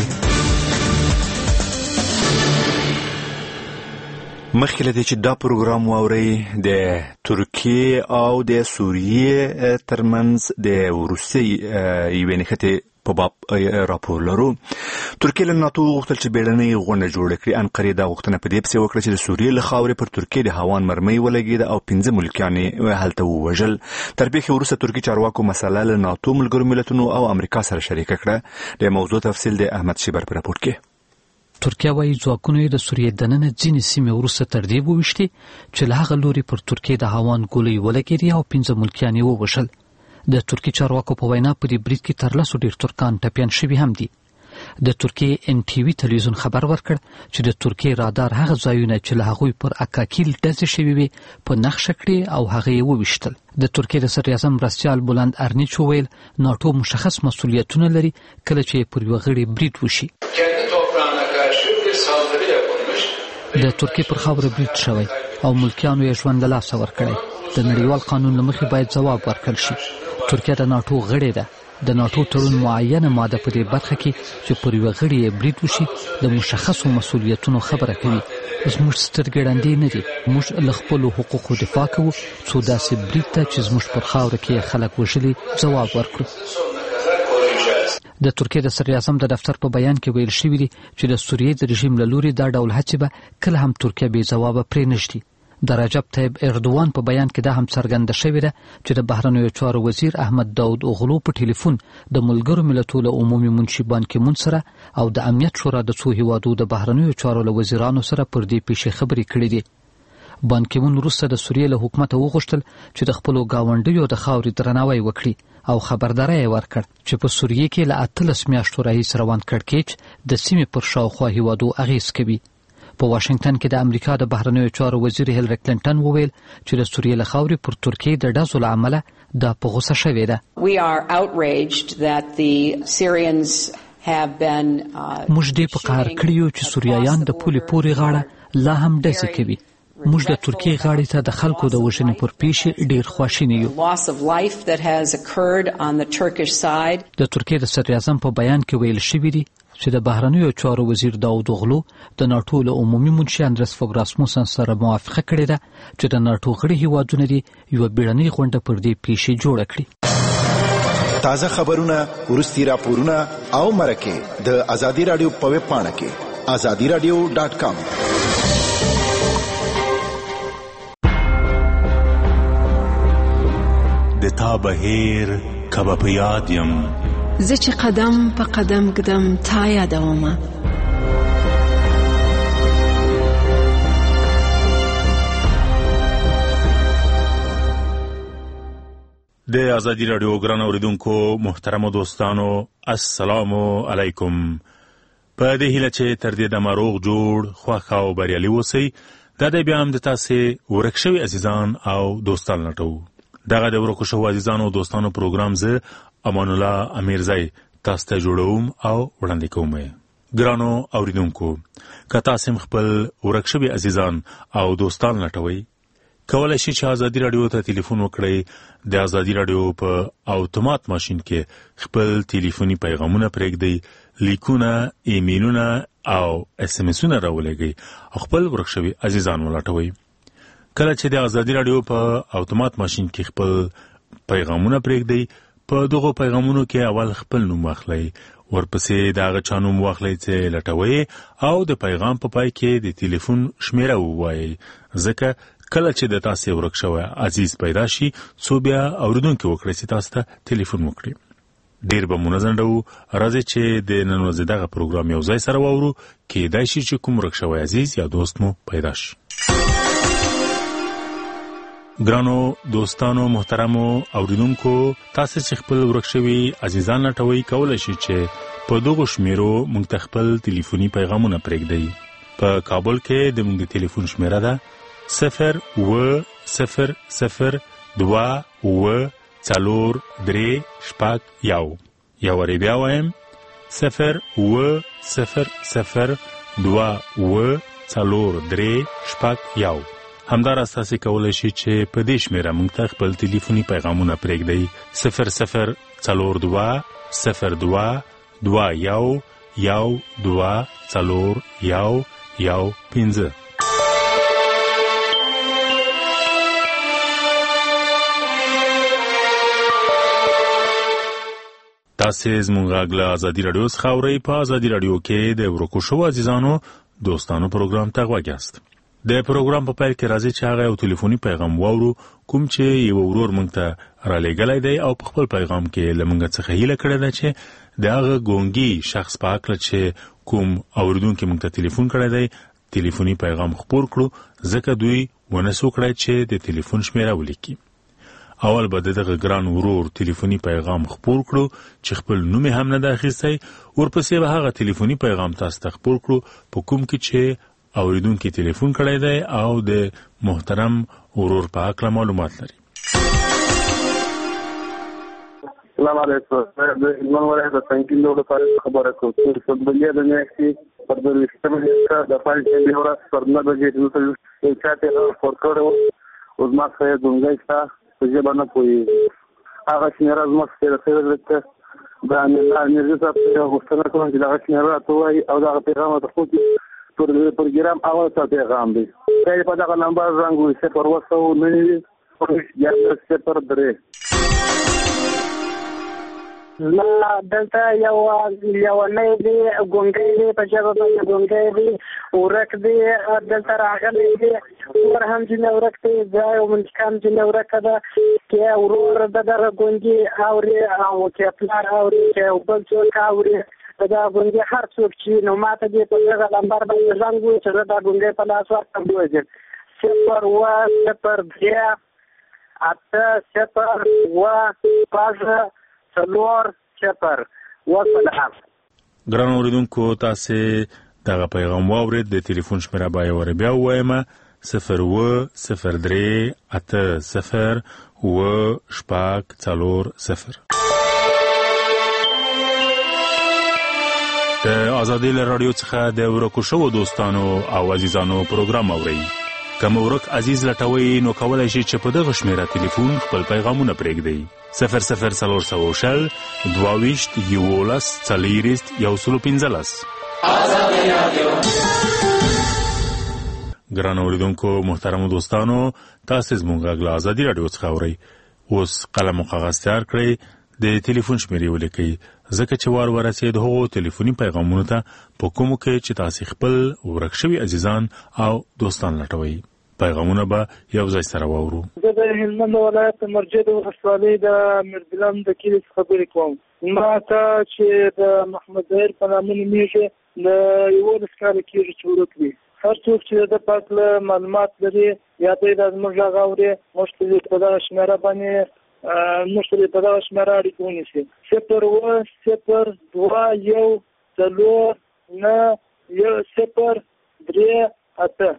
[SPEAKER 2] مخکې له دې چې دا پروګرام واورئ د ترکیې او د سوریې ترمنځ د وروستۍ یوې نښتې په باب راپور لرو. ترکیې له ناتو غوښتل چې بیړنۍ غونډه جوړه کړي. انقرې دا غوښتنه په دې پسې وکړه چې د سوریې له خاورې پر ترکیې د هاوان مرمۍ ولګېده او 15 ملکیان یې هلته ووژل. تر پیښې وروسته ترکي چارواکو مسله له ناتو ملګرو ملتونو او امریکا سره شریکه کړه. د موضوع تفصیل د احمد شیبر په راپور کې.
[SPEAKER 8] ترکیه وايي ځواکونو د سوریې دننه ځینې سیمې وروسته تر دې وویشتې چې له هغه لوري پر ترکیې د هاوان ګولۍ ولګېدې او 15 ملکیان یې ووژل. د ترکی چارواکو په وینا په دې برید کې تر 100 ډیر ترکان ټپیان شوي هم دي. د ترکیې NTV تلویزیون خبر ورکړ چې د ترکیې رادار هغه ځایونه چې له هغوی پر اکاکیل ډزې شوي وي په نقشه کړې او هغه یې وویشتل. د ترکیې د صدر اعظم مرستیال بولند ارنیچ وویل ناتو مشخص مسؤلیتونه لري کله چې پر یو غړي برید وشي. د ترکیې پر خاوره برید شوی او ملکیانو یې ژوند له لاسه ورکړی. د نړیوال قانون له مخې باید ځواب ورکړل شي. ترکیه د ناتو غړې ده. د ناتو تړون معینه ماده په دې برخه کې چې پر یو غړي یې برید وشي د مشخصو مسؤلیتونو خبره کوي. زموږ سترګې ړندې نه دي. موږ له خپلو حقوقو دفاع کوو څو داسې برید ته چې زموږ پر خاوره کې خلک وژلي ځواب ورکړو. د ترکیې د صدر اعظم د دفتر په بیان کې ویل شوي دي چې د سوریې د رژیم له لوري دا ډول هڅې به کله هم ترکیه بې ځوابه پرېنږدي. د رجب طیب اردوان په بیان کې دا هم څرګنده شوې ده چې د بهرنیو چارو وزیر احمد داود اوغلو په ټلیفون د ملګرو ملتونو عمومي منشي بان کی مون سره او د امنیت شورا د څو هیوادو د بهرنیو چارو له وزیرانو سره پر دې پیښې خبرې کړې دي. بان کی مون وروسته د سوریې له حکومت وغوښتل چې د خپلو گاونډیو د خاورې درناوی وکړي او خبرداری یې ورکړ چې په سوریې کې له 18 میاشتو راهیسې روان کړکېچ د سیمې پر شاوخوا هیوادو اغیز کوي. په واشنگټن کې د امریکا د بهرنیو چارو وزیر هیلری کلینټن وویل چې د سوریې له خاورې پر ترکیې د ډزو له امله دا په غوسه شوې ده. موږ دې په قهر کړي یو چې سوریایان د پولې پورې غاړه لا هم ډزې کوي. موږ د ترکیې غاړې ته د خلکو د وژنې پر پیښې ډیر خواشیني یو. د ترکیې د صدر اعظم په بیان کې ویل شوي دي چې د بهرنیو چارو وزیر داود اوغلو د ناتو له عمومي منشي اندرس فوګ راسموسن سره موافقه کړې ده چې د ناتو غړي هیوادونه دي یو بیړنۍ غونډه پر دې پیښې جوړه کړي.
[SPEAKER 14] تازه خبرونه، ورستي راپورونه او مرکه د آزادي رادیو په ویب پاڼه کې azadiradio.com.
[SPEAKER 16] د تا بهیر کبه په یاد یم
[SPEAKER 13] زه چې قدم په قدم ګدم تا یادومه.
[SPEAKER 16] د آزادي رادیو ګران اوریدونکو محترمو دوستانو السلام علیکم. په دې هیله چې تر دې دمه روغ جوړ خوښ او بریالي اوسئ. دا دی بیا هم د تاسې ورک شوي عزیزان او دوستان لټو. دغه د ورکو شوو عزیزانو او دوستانو پروګرام زه امان الله امیرزی تاسو ته جوړوم او وړاندې کوم. ګرانو اوریدونکو که تاسو خپل ورک شوي عزیزان او دوستان لټوئ کولای شئ چې آزادي رادیو ته ټلیفون وکړئ. د آزادي رادیو په اتومات ماشین کې خپل ټلیفوني پیغامونه پرېږدئ، لیکونه، ایمیلونه او SMS-ونه راولېږئ او خپل ورک شوي عزیزان ولټوئ. کله چې د آزادي رادیو په اتومات ماشین کې خپل پیغامونه پرېږدئ په دغه پیغامونو کې اول خپل نوم واخلئ، ورپسې د هغه چا نوم واخلئ چې لټوئ او د پیغام په پای کې د ټلیفون شمیره ووایئ، ځکه کله چې د تاسې ورک شوی عزیز پیدا شي څو بیا اوریدونکي وکړئ چې تاسو ته ټلیفون وکړي. ډیر به مو نه ځنډوو، راځئ چې د نن ورځې دغه پروګرام یو ځای سره واورو، کیدای شي چې کوم ورک شوی عزیز یا دوست مو پیدا شي. ګرانو دوستانو محترمو اوریدونکو تاسو چې خپل ورک شوي عزیزان لټوئ کولای شئ چې په دغو شمیرو موږ ته خپل ټلیفوني پیغامونه پرېږدئ. په کابل کې د موږ د ټلیفون شمیره ده 02002 څلور درې شپږ یو. یو وارې بیا وایم 0 اوه 0 0 2 اوه څلور درې شپږ یو. همداراز تاسې کولی شئ چې په دې شمېره موږ ته خپل ټلیفوني پیغامونه پرېږدئ 00 42 02 21 12 4 1 15. تاسې زموږ غږ له ازادي راډیو څخه اورئ. په ازادي راډیو کې د ورکو شوو عزیزانو دوستانو پروګرام ته غوږ یاست. د پروګرام په پیل کې راځي چې هغه یو ټلیفوني پیغام واورو کوم چې یو ورور موږ ته رالیږلی دی او په خپل پیغام کې له موږ څخه هیله کړې ده چې د هغه ګونګي شخص په هکله چې کوم اوریدونکي موږ ته ټلیفون کړی دی ټلیفوني پیغام خپور کړو ځکه دوی ونه سو کړی چې د ټلیفون شمېره ولیکي. اول به دغه ګران ورور ټلیفوني پیغام خپور کړو چې خپل نوم هم نه ده اخیستی. ورپسې به هغه ټلیفوني پیغام تاسو ته خپور کړو په کوم کې چې اوریدونکي ټلیفون کړی دی او د محترم ورور په هکله معلومات لري.
[SPEAKER 15] السلام علیکم. د ایمان وړه د څنګه لپاره خبره کوم چې په بلیا د نیکي پر د سیستم د پالټي د اورا پرنه د دې چې چاته فورکړو او ما څه دونګای تا چې باندې کوی هغه څنګه راز مخ ته راځي دا نه نه څه غوښتنه کوم چې دا څنګه راځي او دا پیغام ته خو پروګرام اول څه پیغام دی په دا نمبر رنګو 0
[SPEAKER 17] لا دلته یو نه دی ګونګې دی په ژبه باندې ګونګې دی ورک دی دلته راغلی دی ور هم چې ورک دی دا یو منځکام چې ورک ده کې ورور د دغه ګونګې اوري او چې پلار اوري چې بل څوک اوري دا ګونګې هر څوک چې نو ماته دی په دغه نمبر باندې زنګ وي چې دا ګونګې په لاس ورته دوی 0 څلور چپر وسلام.
[SPEAKER 16] ګران اوریدونکو تاسې دغه پیغام واورید. د ټلیفون شمېره به یې ور بیا ووایم 0 03 80 و شپږ 40. د ازادي رادیو څخه د ورکو شوو دوستانو او عزیزانو پروګرام اورئ. کوم ورک عزیز لټوي نو کولای شي چې په دغه شمېره ټلیفون خپل پیغامونه پرېږدئ 00 320 11 415. ګران اوریدونکو محترمو دوستانو تاسې زموږ غږ له ازادي راډیو څخه اورئ. اوس قلم او کاغذ تیار کړئ د ټلیفون شمېرې ولیکئ ځکه چې وار ورسېد هغو ټلیفوني پیغامونو ته په کومو کې چې تاسې خپل ورک شوي عزیزان او دوستان لټوئ. پیغامونه به یو ځای سره واورو.
[SPEAKER 17] زه د هلمند ولایت مرجد ولسوالۍ د میردلم د کلي څخه خبرې کوم. ما ته چې د محمد ظاهر په نامه نومېږي د 11 کاله کېږي چې ورک دی. هر څوک چې د پاک له معلومات لري یا ته د زموږ غږ اوري موږ ته په دغه شمېره باندې موږ ته په دغه شمېره اړیکه ونیسي 0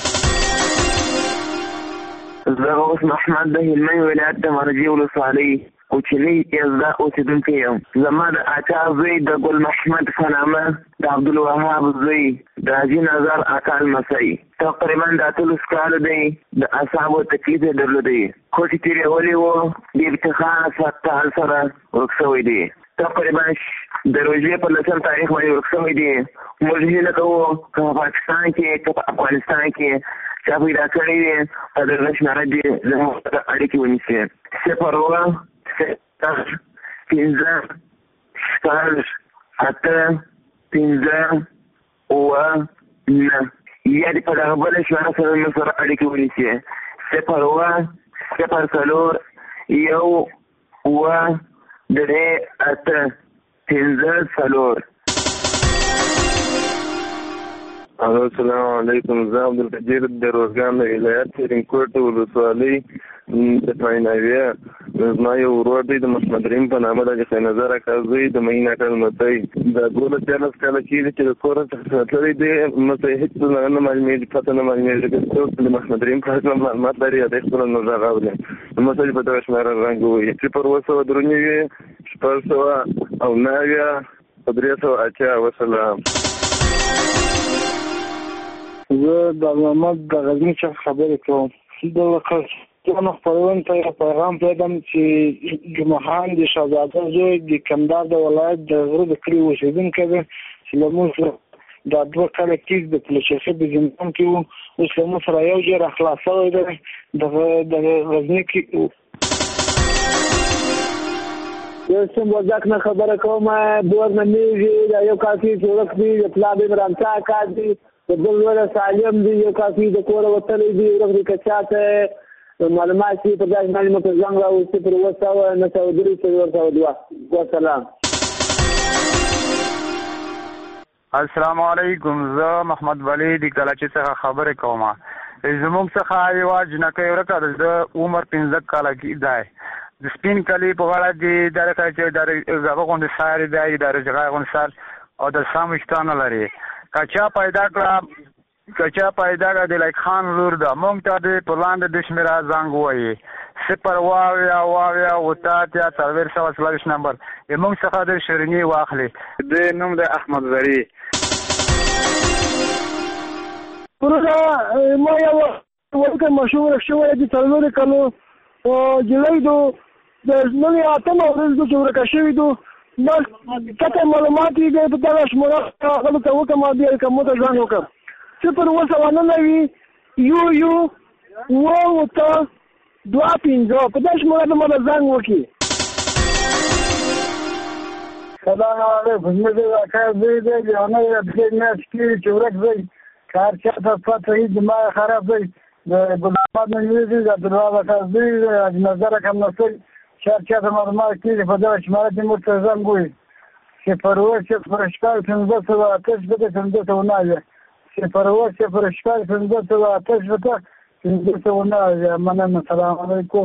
[SPEAKER 15] زه اوس محمد د هلمند ولایت د مرجد ولسوالۍ کوچنۍ یزده اوسېدونکی یم. زما د اکا زوی د ګل محمد په نامه د عبدالوهاب زوی د حاجي نظر اکا لمسی تقریبا د 13 کاله دی. د اعصابو تکلیف یې درلودی خو چې تېرېولی و د افتخار فتحال سره ورک شوی دی. تقریبا د روژې په 10 تاریخ باندې ورک شوی دی. موږ هیله کوو که په پاکستان کې که په افغانستان کې چا پیدا کړی دی په دغه شمېره دې زموږ سره اړیکې ونیسي 0 15 شپږ 8 15 اوه 9 یا دې په دغه بله شمېره سره موږ سره اړیکې ونیسي 0 0 یو اوه 3 8 15 4.
[SPEAKER 10] السلام علیکم. زه عبدالقدیر د روزګان ولایت رینکوټ ولسوالۍ د پایناویه زما یو ورور دی د محمد رحیم په نامه د خیر نظر اکازوی د مهینه کال متای د 12 کال کېږي چې د کور څخه تللی دی مته هیڅ نه معلومیږي پته نه معلومیږي چې د محمد رحیم په اړه معلومات لري د خپل نظر راغلی مته په دغه شمېره رنګوي چې پر وسو درنیوي شپږ او ناویا پدریسو اچا وسلام.
[SPEAKER 7] زه د محمد د غزنی څخه خبرې کوم. د وکړو خپلوان ته پیغام پرېږدم چې جمعه خان د شهزاده زوی د کندهار د ولایت د غره د کلي اوسېدونکی دی چې له موږ سره دا 2 کاله کېږي د پلچرخي په زندان کې وو. اوس له موږ سره یو ځای راخلاص شوی دی د غزني کې.
[SPEAKER 18] یو څه وزاک نه خبره کوم دور نه میږي دا یو کافي جوړک دی د پلا به مرانتا کار دی د بل ولا سالم دی یو کافي د کور وتلې دی ورغ د کچاته معلومات په داسې باندې مو په ځنګ راوستي پر وساو نه سعودي ته ورته دوا. والسلام.
[SPEAKER 19] السلام علیکم. زه محمد ولی د کلاچي څخه خبرې کوم. زموږ څخه یو جنکه ورکړه د عمر 15 کال کې دی د سپین کلی په غاړه دی درته چې د غوغون ساري دی د رجغون سار او د سامشتان لري کچا پیدا کړه د لایک خان لور د مونږ ته د پلاند د شمیرا زنګ وایي 0 واویا وتا تاویر 7 نمبر مونږ څخه د شرینی واخلي د نوم د احمد زری.
[SPEAKER 18] پرونه ما یو ورته مشهور شوی د تلور کلو او جلای دو د نن اتم ورځ د ورکه شوی دو بس کته معلومات دې په دغه شموره هغه ته وکم بیا کوم ته ځان وکم چې پر وسوانه نه وي یو وو ته 2 په دغه شموره د مده ځان وکي.
[SPEAKER 7] سلام علیکم. زه د کار دې نه د ناس کې چورک دی کار چاته پته یې ما خراب دی د ګلابات نه یې د دروازه کار دی د نظر کم نسل چاته معلومات کې په دغه شماره کې مرتضی ګوي چې پرور چې فرشکار څنګه څه آتش بده څنګه څه وناله چې پرور چې فرشکار څنګه څه آتش بده څنګه څه وناله. مننه. السلام علیکم.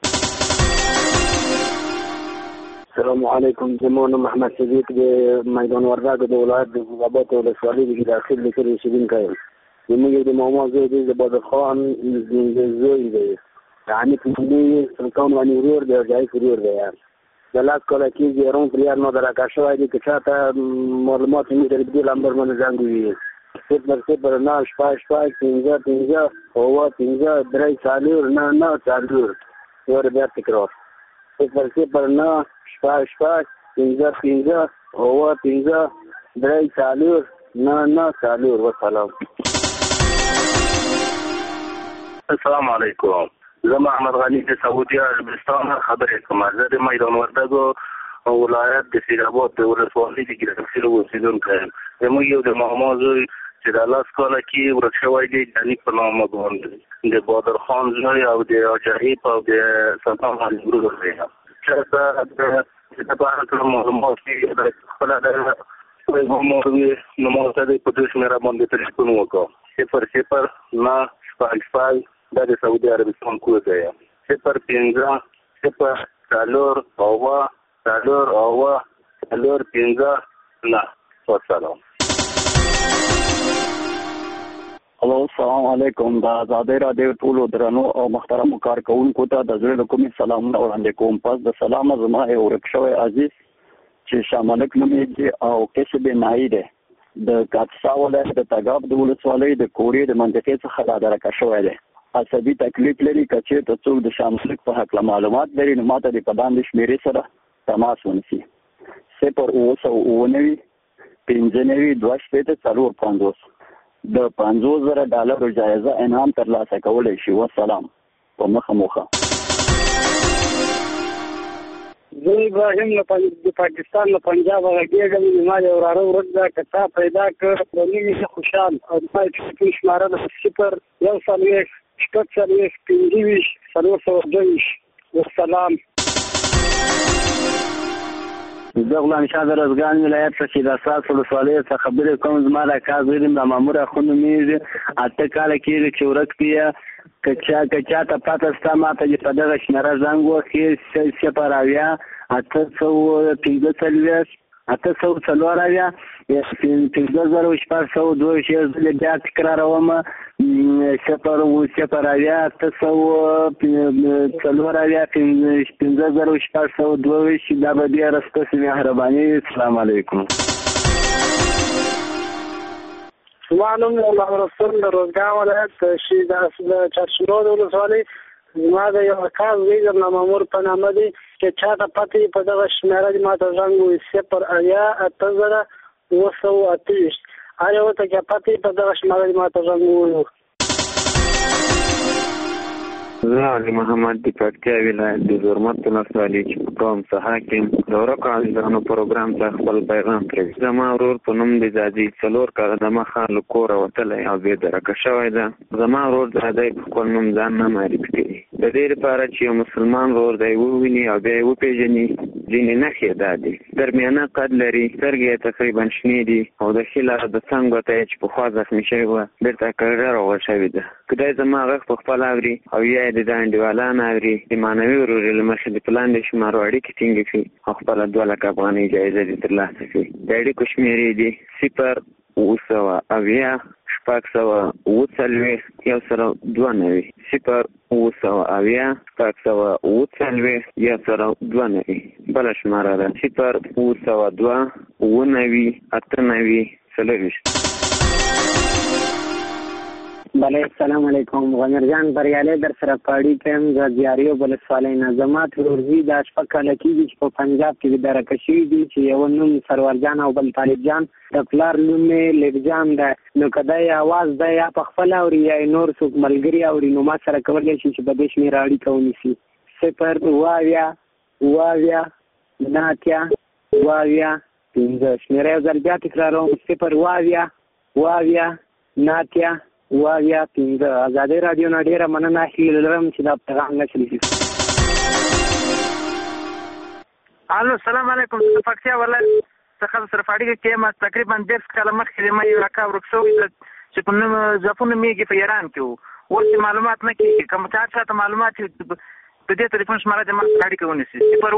[SPEAKER 20] السلام علیکم. زمون محمد صدیق د میدان وردګ د ولایت د ضباط ولسوالۍ کې داخل لیکل شوین کایم. زموږ د موضوع د بدر خان زوی دی یعنی کومې سلطان ونی ورور دی ځای ورور دی د لاس کله کې زیرون پریار نو درکا شوی دی چې چاته معلومات یې د دې لمبر باندې ځانګوي 0 نه شپږ 15 او 15 درې سالور نه سالور ور بیا تکرار 0 نه شپږ 15 او 15 درې سالور نه سالور. والسلام.
[SPEAKER 25] السلام علیکم. زه محمد غنی د سعودي عربستان خبرې کوم. زه د میدان وردګ ولایت د سیراباد د ولسوالۍ کې د اوسېدونکی یم. زموږ یو د ماما زوی چې د لاس کاله کې ورک شوی دی یعنی په نامه باندې د بدر خان زوی او د اجاهب او د سلطان علي ورور دی چې د په معلومات کې د خپل د موري نو ماته د پدوش مېرا باندې تلیفون وکړ 0 نه شپږ دا د سعودي عربستان کور دی 0 سالور او 15 نه. والسلام.
[SPEAKER 26] السلام علیکم. د آزادۍ رادیو ټولو درنو او محترمو کارکونکو ته د زړه له کومې سلامونه وړاندې کوم. پس د سلام زما یو ورک شوی عزیز چې شاملک نومېږي او کسب نایي دی د کاپسا ولایت د تګاب د ولسوالۍ د کورې د منطقې څخه درکه شوی دی. عصبي تکلیف لري که چېرته څوک د شاملک په هکله معلومات لري نو ماته د په باندې شمېرې سره تماس ونیسي 0 592 د $50,000 جایزه انعام ترلاسه کولی شي. والسلام. په مخه
[SPEAKER 7] زه ابراهیم د پاکستان له پنجاب غږیږم. ما یو وراره ورک دا کتاب پیدا کړ په نیمه خوشحال او ما چې شماره د 0 1 والسلام.
[SPEAKER 20] زه غلام شاه د روزګان ولایت رشید اساس ولسوالۍ څخه خبرې کوم. زما د کار زوی د مامور اخو نومیږي. 8 کاله کېږي چې ورک دی. که چاته پته شته ماته چې په دغه شمېره زنګ وکړي 0 844 15,602 بیا تکراروم 0 دا به بیا رسپسې مهرباني. السلام علیکم.
[SPEAKER 17] زما نوم الله رسول د روزګان ولایت د چارشنو د ولسوالۍ. زما د یو کار زوی د مامور په نامه دی چې چاته پته په دغه شمېره دې ماته زنګ ووایي 0 هر یو ته چې پته په دغه شمېره دې ماته زنګ ووایي.
[SPEAKER 1] زه علي محمد د پکتیا ولایت د زرمت ولسوالۍ چې په قوم څخه کې د ورکو عزیزانو پروګرام ته خپل پیغام پرېږدي. زما ورور په نوم د زادي 4 کاله د مخه له کوره وتلی او بېدرکه شوی ده. زما ورور زادی په خپل نوم ځان نه معرفي کوي. د دې لپاره چې یو مسلمان ورور دی وویني او بیا یې وپېژني ځینې نښې دا دي: درمیانه قد لري، سترګې یې تقریبا شنې دي او د ښي لاس د څنګ ګوته یې چې پخوا زخمي شوې وه بېرته کږه روغه شوې ده. که دی زما غږ په خپله اوري او یا د دا انډیوالان اوري، د معنوي ورورۍ له مخې د په لاندې شمارو اړیکې ټینګې کړي او خپله 2 لکه افغانۍ جایزه دې ترلاسه کړي. د اړیکو شمېرې دي 0 740 142 0 بله شماره ده 0 2 98
[SPEAKER 17] بله. السلام علیکم. غنر جان بریالی در سره پاړی کوم. زه د یاریو ولسوالۍ نه. زما ترورزي د 8 کاله کېږي چې په پنجاب کې بېدرکه شوي دي چې یو نوم سرور جان او بل طالب جان، د پلار نوم یې لیب جان ده. نو که دی اواز دی یا په خپله اوري یا نور څوک ملګري اوري نو ما سره کولی شي چې په دې شمېره اړیکه ونیسي. 0 5 شمېره یو ځل بیا تکراروم 0 5 ازادي رادیو نه ډېره مننه هیله لرم چې دا پیغام نشر شي.
[SPEAKER 9] الو السلام علیکم. د پکتیا ولایت څخه سره فاړیږي کې ما تقریبا 10 کاله مخکې ما یو راکا ورک شوی چې په نوم ځپونه میږي په ایران کې وو. اوس معلومات نه کیږي. کوم چاته معلومات په دې ټلیفون شماره د ما اړیکه ونیسي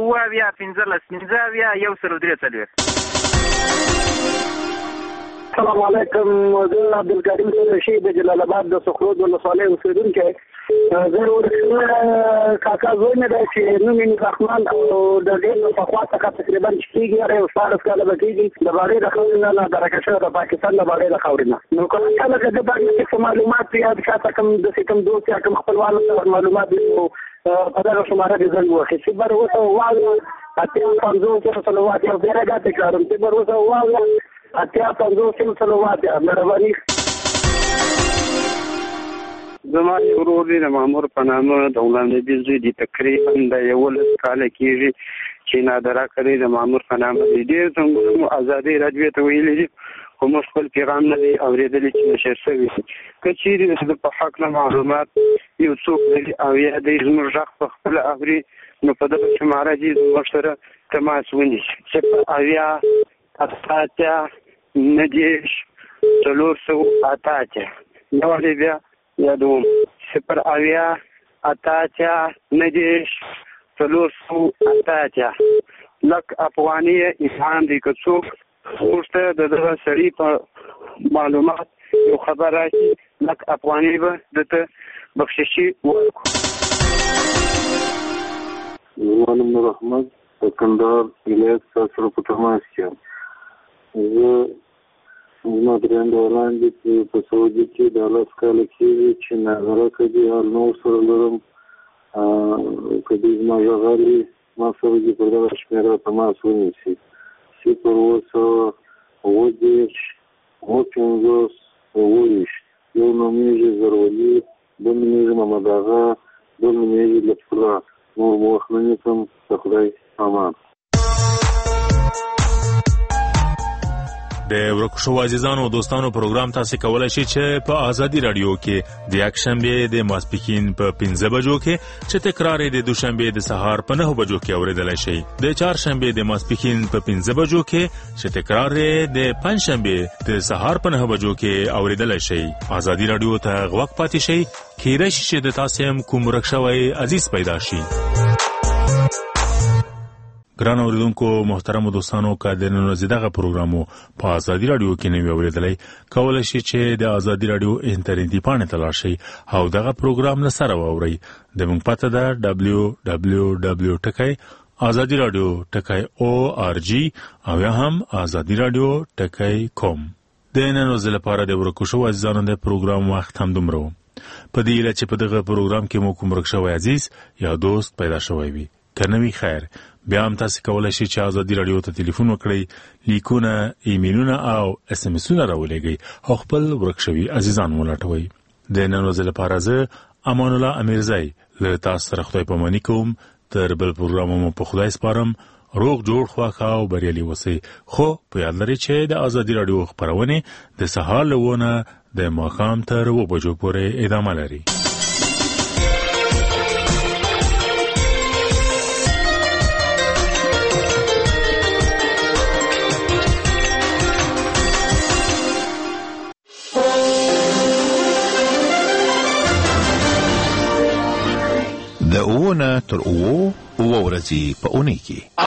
[SPEAKER 9] 0
[SPEAKER 18] السلام علیکم. زه عبدالکریم رشید د جلال آباد د سخرود ولسوالۍ اوسېدونکی. زه کاکا زوی مې دی چې نوم یې رحمان او د ډېر پخوا څخه تقریبا چې کېږي یو 14 کاله به کېږي د باغې د خاورې نه درکه شوی د پاکستان د باغې د خاورې نه. نو کله کله د ده باندې څه معلومات یا د چاته کوم داسې کوم دوست یا کوم خپلوانو ته معلومات وي نو په دغه شماره کې زنګ ووهئ 0 مهرباني.
[SPEAKER 1] زما ورور دی د مامور په نامه د غلام نبي زوی دی. تقریبا د 11 کاله کېږي چې نادره کړی د مامور په نامه دی. ډېر څنګه ازادي راډیو ته ویلي دي خو موږ خپل پیغام نه دی اورېدلی چې نشر شوي. که چیرې د په حق نه معلومات یو څوک لري او یا دی زموږ غږ په خپله اوري نو په دغه شماره دې زموږ سره تماس ونیسي 0 488 نوړې بیا یادوم 0 488 لک افغاني ایمان دی که څوک ورته د دغه سړي په معلومات یو خبر راشي لک افغاني به دته بخششي ورکړو.
[SPEAKER 11] زما نوم نور احمد د کندهار ولایت سره په تماس کې. زما درېنده وړاندې چې په سعودي کې د 10 کاله کېږي چې ناظره کوي حال نور سره لرم. که دوی زما غږ اوري ما سره دې پر دغه شمېره تماس ونیسي 0 8 یو نومیږي زرولي، بل نومیږي محمد آغا، بل نومیږي لطف الله. نور مو وخت نه نیسم. د خدای امان.
[SPEAKER 16] د ورکو شو عزیزانو او دوستانو پروګرام تاسو کولای شئ چې په ازادي رادیو کې د یکشنبه د ماسپښین په 15 بجو کې چې تکرار د دوشنبه د سهار په 9 بجو کې اوریدلای شئ د چهارشنبه د ماسپښین په 15 بجو کې چې تکرار د پنځشنبه د سهار په 9 بجو کې اوریدلای شئ ازادي رادیو ته غوږ پاتې شئ کېدای شي چې د تاسو هم کوم ورکشوي عزیز پیدا شي ګران اوریدونکو محترم دوستانو کادرونو زیاتغه پروګرامو په ازادي رادیو کې نوی اوریدلای کولای شي چې د ازادي رادیو انټرنیټي پاڼه ته لاړ شئ او دغه پروګرام لسره واورئ د موږ پته ده www.azadiradio.org او یا هم azadiradio.com د نن ورځې لپاره د ورکو شو عزیزانو د پروګرام وخت هم دومره په دې لاره چې په دغه پروګرام کې مو کوم ورکشوي عزیز یا دوست پیدا شوی وي کنوي خیر بیا هم تاسو کولای شئ چې ازادي رادیو ته ټلیفون وکړئ لیکونه ایمیلونه او اس ام اسونه راولېږئ او خپل ورکشوي عزیزان ولټوي د نن ورځې لپاره زه امان الله امیرزای له تاسو سره خدای پاماني کوم تر بل پروګرام مو په خدای سپارم روغ جوړ خواخا او بریالي اوسئ خو په یاد لرئ چې د ازادي رادیو خبرونه د سهار لونه د ماښام تر 2 بجو پورې ادامه لري
[SPEAKER 14] د اوونه تر اوو ورځې په اونۍ کې